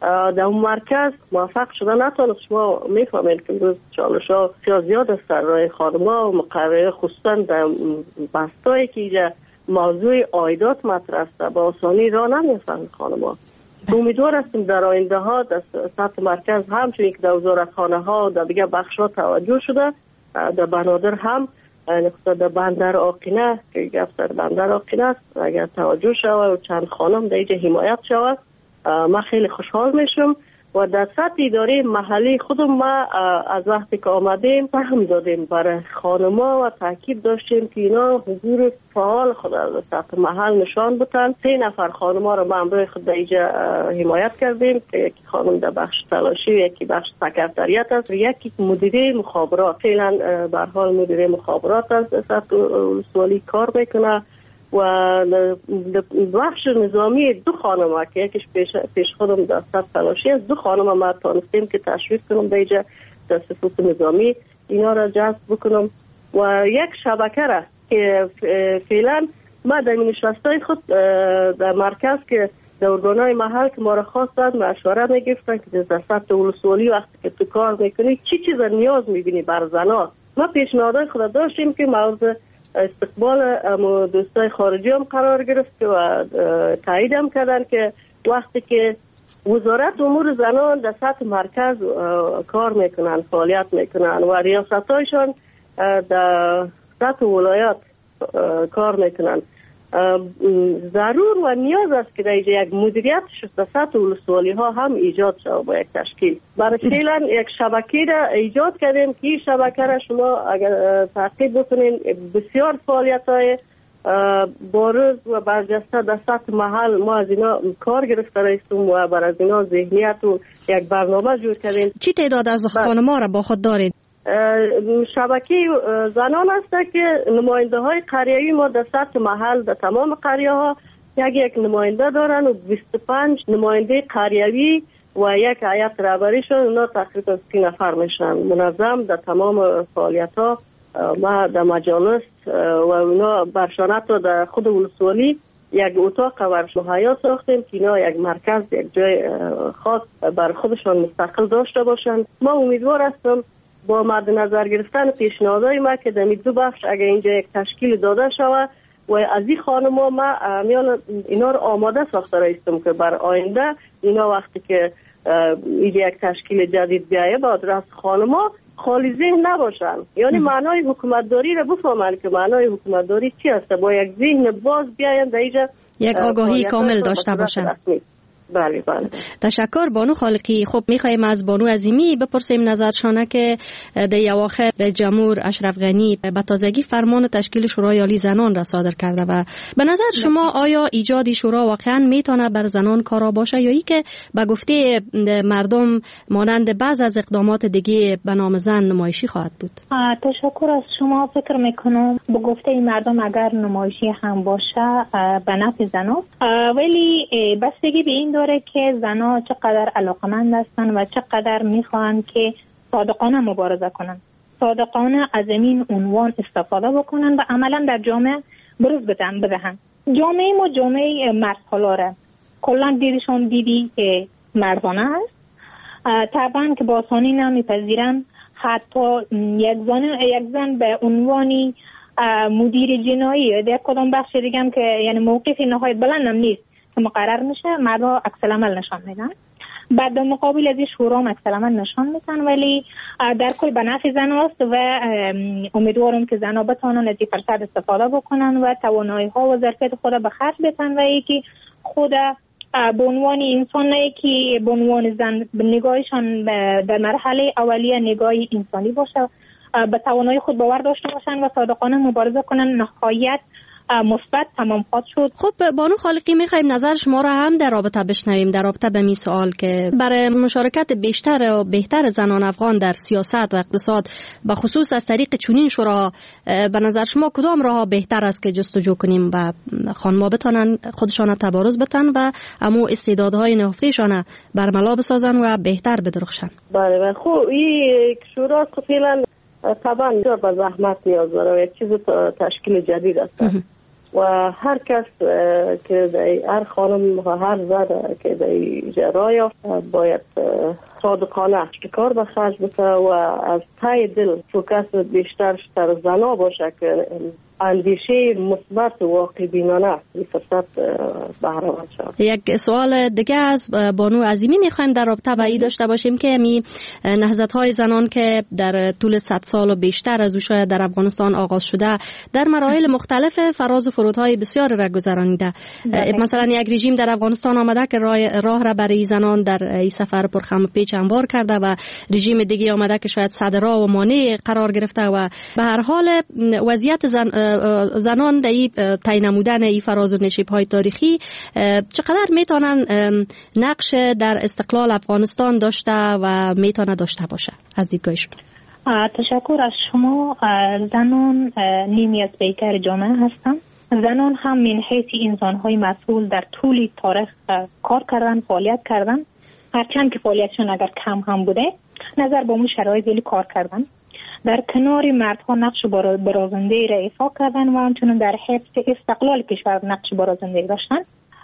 در اون مرکز موفق شده نتونست. شما میفهمید که روز چالش ها زیاد است در راه خانما و مقرره، خصوصا در بستایی که اینجا موضوع عایدات مطرح است با آسانی را نمیفهمند خانما. امیدوار هستیم در آینده ها در سطح مرکز همچنین که در وزارتخانه ها و در دیگه بخش ها توجه شده، در بنادر هم در بندر آقینه که گفت در بندر آقینه است اگر توجه شود و چند خانم در اینجا حمایت شود ما خیلی خوشحال میشم. و در سطح اداره محلی خودم ما از وقتی که آمدیم فهم دادیم برای خانما و تاکید داشتیم که اینا حضور فعال خود در سطح محل نشان بدن. 3 نفر خانما رو ما همراه خود در اینجا حمایت کردیم که یکی خانم در بخش تلاشی و یکی بخش سکرتریت است و یکی مدیره مخابرات. فعلا به هر حال مدیره مخابرات است سطح ولسوالی کار میکنه و بخش نظامی 2 خانم که یکیش پیش خودم در سطح تلاشی است، 2 خانم ما تانستیم که تشریف کنم به اینجا در صفوف نظامی اینا را جذب بکنم و یک شبکه را که فعلا ما در نشستای خود در مرکز که در ارگانهای محل که ما را خواستند مشوره میگفتن که در سطح ولسوالی وقتی که تو کار میکنی چی چیز نیاز میبینی بر زنان. ما پیشنهادهای خود داشتیم که موضوع استقبال دوستای خارجی هم قرار گرفت و تایید هم کردن که وقتی که وزارت امور زنان در سطح مرکز کار میکنن، فعالیت میکنن و ریاستایشان در سطح ولایات کار میکنن، ضرور و نیاز است که در یک مدیریت در سطح ولسوالی ها هم ایجاد شود با یک تشکیل. برای فعلا یک شبکه را ایجاد کردیم که این شبکه را شما اگر تعقیب بکنین بسیار فعالیت های بارز و برجسته در سطح محل ما از اینا کار گرفته رایستیم و بر از اینا ذهنیت و یک برنامه جور کردیم. چی تعداد از خانم‌ها را با خود دارید؟ شبکه زنان است که نماینده های قریه‌ای ما در سطح محل در تمام قریه ها یک نماینده دارن و 25 نماینده قریه‌ای و یک هیئت رهبریشون، اونا تقریبا 30 نفر میشن. منظم در تمام فعالیت ها ما در مجالس و اونا برشانت رو در خود ولسوالی یک اتاق ورش مهیا ساختیم که اینا یک مرکز یک جای خاص بر خودشان مستقل داشته باشن. ما امیدوار هستم با مد نظر گرفتن پیشنهادهای ما که در 2 بخش اگر اینجا یک تشکیل داده شود و از این خانم‌ها ما اینا رو آماده ساخته رایستم که بر آینده اینا وقتی که اینجا یک تشکیل جدید بیایه با آدرس خانم‌ها خالی ذهن نباشن، یعنی معنای حکومتداری رو بفهمن که معنای حکومتداری چی است، با یک ذهن باز بیاین در اینجا یک آگاهی کامل داشته باشن. بله. تشکر بانو خالقی. خب میخوایم از بانو عظیمی بپرسیم نظرشانه که در اواخر جمهور اشرف غنی به تازگی فرمان تشکیل شورای عالی زنان را صادر کرده و به نظر شما آیا ایجاد شورا واقعا میتونه بر زنان کارا باشه یا ای که به گفته مردم مانند بعض از اقدامات دیگه به نام زن نمایشی خواهد بود؟ تشکر از شما. فکر میکنم به گفته مردم اگر نمایشی هم باشه به نفع زنان، ولی بستگی به این داره که زنها چقدر علاقمند هستن و چقدر میخوان که صادقانه مبارزه کنن، صادقانه از این عنوان استفاده بکنن و عملا در جامعه بروز بدهن. جامعه ما جامعه مردخواره، کلا دیدشون دیدی مردانه است. طبعا که با آسانی نمیپذیرن حتی یک زن به عنوانی مدیر جنایی در کدام بخش دیگه هم که یعنی موقف نهایت بلندم نیست که مقرر میشه، مردها عکس العمل نشان میدن. بعد مقابل از این شورا هم عکس العمل نشان میدن، ولی در کل به نفع زن است و امیدوارم که زنها بتونن از این فرصت استفاده بکنن و توانایی ها و ظرفیت خود به خرج بدن و یکی خود به عنوان انسان نه که به عنوان زن نگاهشان در مرحله اولیه نگاه انسانی باشه، به توانایی خود باور داشته باشن و صادقانه مبارزه کنن. نهایت مثبت تمام خواهد شد. خب بانو خالقی میخوایم نظر شما را هم در رابطه بشنویم در رابطه به می سوال که برای مشارکت بیشتر و بهتر زنان افغان در سیاست و اقتصاد به خصوص از طریق چنین شورا به نظر شما کدام راه بهتر است که جستجو کنیم و خانم‌ها بتونن خودشان تبارز بدن و امو استعدادهای نهفتهشان برملا بسازن و بهتر بدرخشن؟ بله خب این شورا فعلا طبعا به زحمت نیاز داره و یک چیز تشکیل جدید است. و هر کس که هر خانم و هر زن که در جرای باید صادقانه کار به خرج بده و از ته دل فوکس بیشتر زنا باشه که اندیشه مثبت و واقع بینانه فرصت بهره‌مند شود. یک سوال دیگه از بانو عظیمی میخوایم در رابطه با این داشته باشیم که می نهضت‌های زنان که در طول 100 سال و بیشتر از او شاید در افغانستان آغاز شده در مراحل مختلف فراز و فرودهای بسیار را گذرانیده. مثلا یک رژیم در افغانستان آمده که راه را برای زنان در این سفر پرخم و پیچ هموار کرده و رژیم دیگه آمده که شاید صدرا و مانع قرار گرفته و به هر حال وضعیت زنان در این تعیین نمودن این فراز و نشیب‌های تاریخی چقدر میتونن نقش در استقلال افغانستان داشته و میتونه داشته باشه از دیدگاه شما؟ تشکر از شما. زنان نیمی از پیکر جامعه هستند. زنان هم من حیث انسان‌های مسئول در طول تاریخ کار کردن، فعالیت کردن، هرچند که فعالیتشون اگر کم هم بوده نظر به اون شرایط ولی کار کردن. در کنار مردها نقش برازنده را ایفا کردن و همچنین در حفظ استقلال کشور نقش برازنده داشتن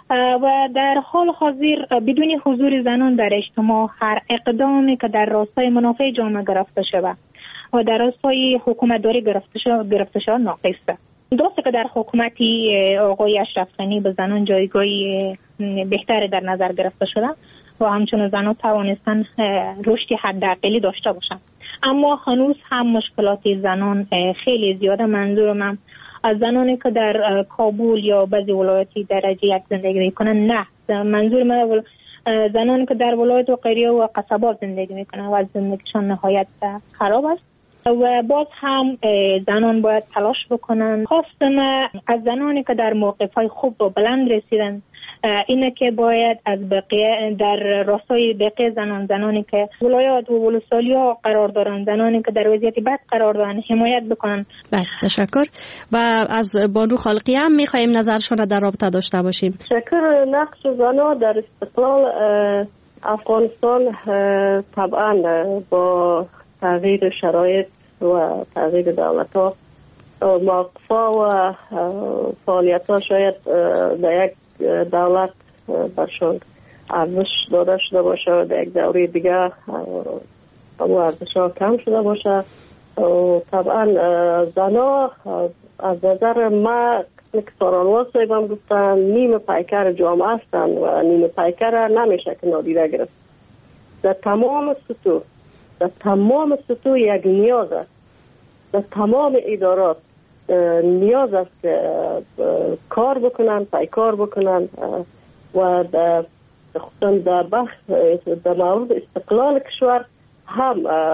و در حال حاضر بدون حضور زنان در اجتماع هر اقدامی که در راستای منافع جامعه گرفته شود و در راستای حکومتداری گرفته شود ناقصه. درسته که در حکومتی آقای اشرف غنی به زنان جایگاهی بهتری در نظر گرفته شده و همچنین زنان توانستن رشد حداقلی داشته باشند، اما هنوز هم مشکلات زنان خیلی زیاده. منظورم از زنانی که در کابل یا بعضی ولایتی درجه یک زندگی میکنن نه، منظور من زنانی که در ولایت و قریه و قصبات زندگی میکنن و زندگیشان نهایت خراب است و باز هم زنان باید تلاش بکنن. خواستم از زنانی که در موقف‌های خوب و بلند رسیدن اینه که باید از بقیه در راستای بقیه زنانی که ولایات و ولسوالی‌ها قرار دارن، زنانی که در وضعیت بد قرار دارن حمایت بکنن. بله، تشکر. و از بانو خالقی هم می‌خوایم نظرشون در رابطه داشته باشیم. تشکر. نقش زنان در استقلال افغانستان طبعا با تغییر شرایط و تغییر دولت‌ها موقف‌ها و فعالیت‌ها شاید در یک دولت برشان ارزش داده شده باشه و در یک دوره دیگه اون ارزش‌ها کم شده باشه. طبعا زنها از نظر ما که سارالواز صاحبم گفتن نیم پیکر جامعه هستند و نیم پیکر نمیشه که نادیده گرفت. در تمام سطوح یک نیاز است، در تمام ادارات نیاز است که کار بکنن، پیکار بکنن و خصوصا در مورد استقلال کشور هم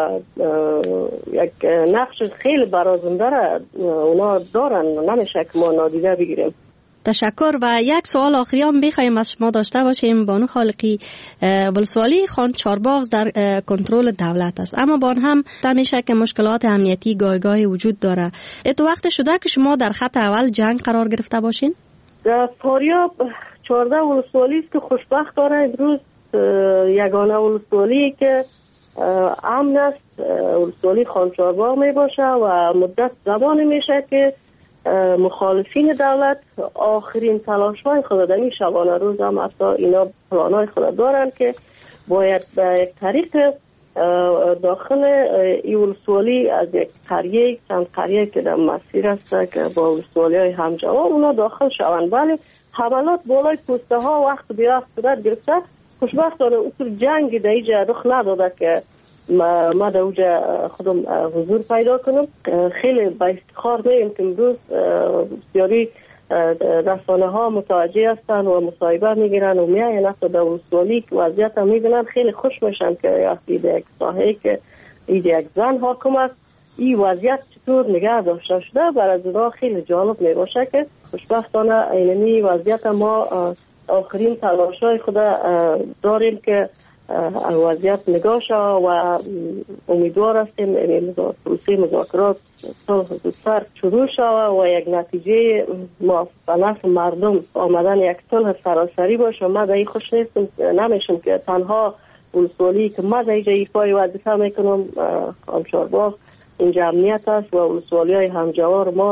یک نقش خیلی برازنده را اونا دارن، نمیشه که ما نادیده بگیریم. تشکر. و یک سوال آخری هم بخوایم از شما داشته باشیم. بانو خالقی، ولسوالی خان چارباغ در کنترل دولت است، اما با هم میشه که مشکلات امنیتی گاهی وجود داره. تو وقت شده که شما در خط اول جنگ قرار گرفته باشین؟ در فاریاب 14 ولسوالی است که خوشبختانه امروز یگانه ولسوالی که امن است ولسوالی خان چارباغ می باشه و مدت زمانی میشه که مخالفین دولت آخرین تلاش‌های خود در این شبانه روز هم حتی اینا پلان‌های خود دارن که باید به یک طریق داخل این ولسوالی از یک قریه چند قریه که در مسیر است که با ولسوالی‌های همجوار اونا داخل شوند. ولی حملات بالای پوسته ها وقت به وقت صورت گرفته. خوشبختانه اصول جنگ در اینجا رخ نداده که ما در اونجا خودم حضور پیدا کنم. خیلی با افتخار میگم که امروز بسیاری رسانه ها متوجه هستن و مصاحبه میگیرن و میاین حتی در ولسوالی که وضعیت هم میبینن، خیلی خوش میشن که وقتی در یک ساحه که یک زن حاکم است این وضعیت چطور نگه داشته شده برای اونا خیلی جالب میباشه که خوشبختانه اینمی وضعیت ما آخرین تلاش‌های خود داریم که وضعیت نگاه شد و امیدوار هستیم پروسه مذاکرات زودتر شروع شد و یک نتیجه موافق مردم آمدن یک صلح سراسری باشه. ما در این خوش نیستم، نمیشم که تنها ولسوالی که ما در اینجا ایفای وظیفه میکنم خان چارباغ اینجا امنیت است و ولسوالی های همجوار ما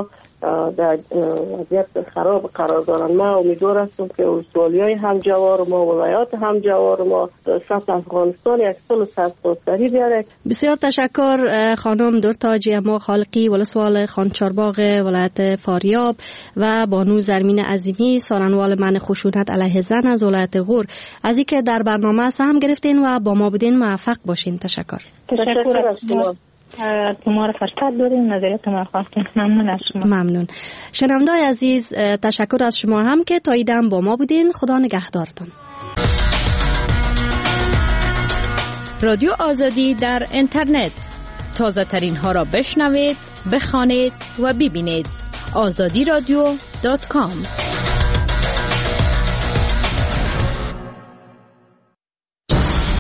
در وضعیت خراب قرار دارن. ما امیدوار هستم که ولسوالی‌های همجوار ما، ولایات همجوار ما سطح افغانستان یک سال سرسری بیاره. بسیار تشکر خانم دورتاجی ما خالقی ولسوال خانچارباغ ولایت فاریاب و بانو زرمین عظیمی سارنوال من خشونت علیه زن از ولایت غور از اینکه در برنامه سهم گرفتین و با ما بودین. موفق باشین. تشکر از شما را فرصت داریم نظریت ما خواستیم. ممنون از شما. ممنون. شنونده‌های عزیز تشکر از شما هم که تا ایدم با ما بودین. خدا نگهدارتان. رادیو آزادی در اینترنت تازه ترین ها را بشنوید، بخوانید و ببینید. azadi radio.com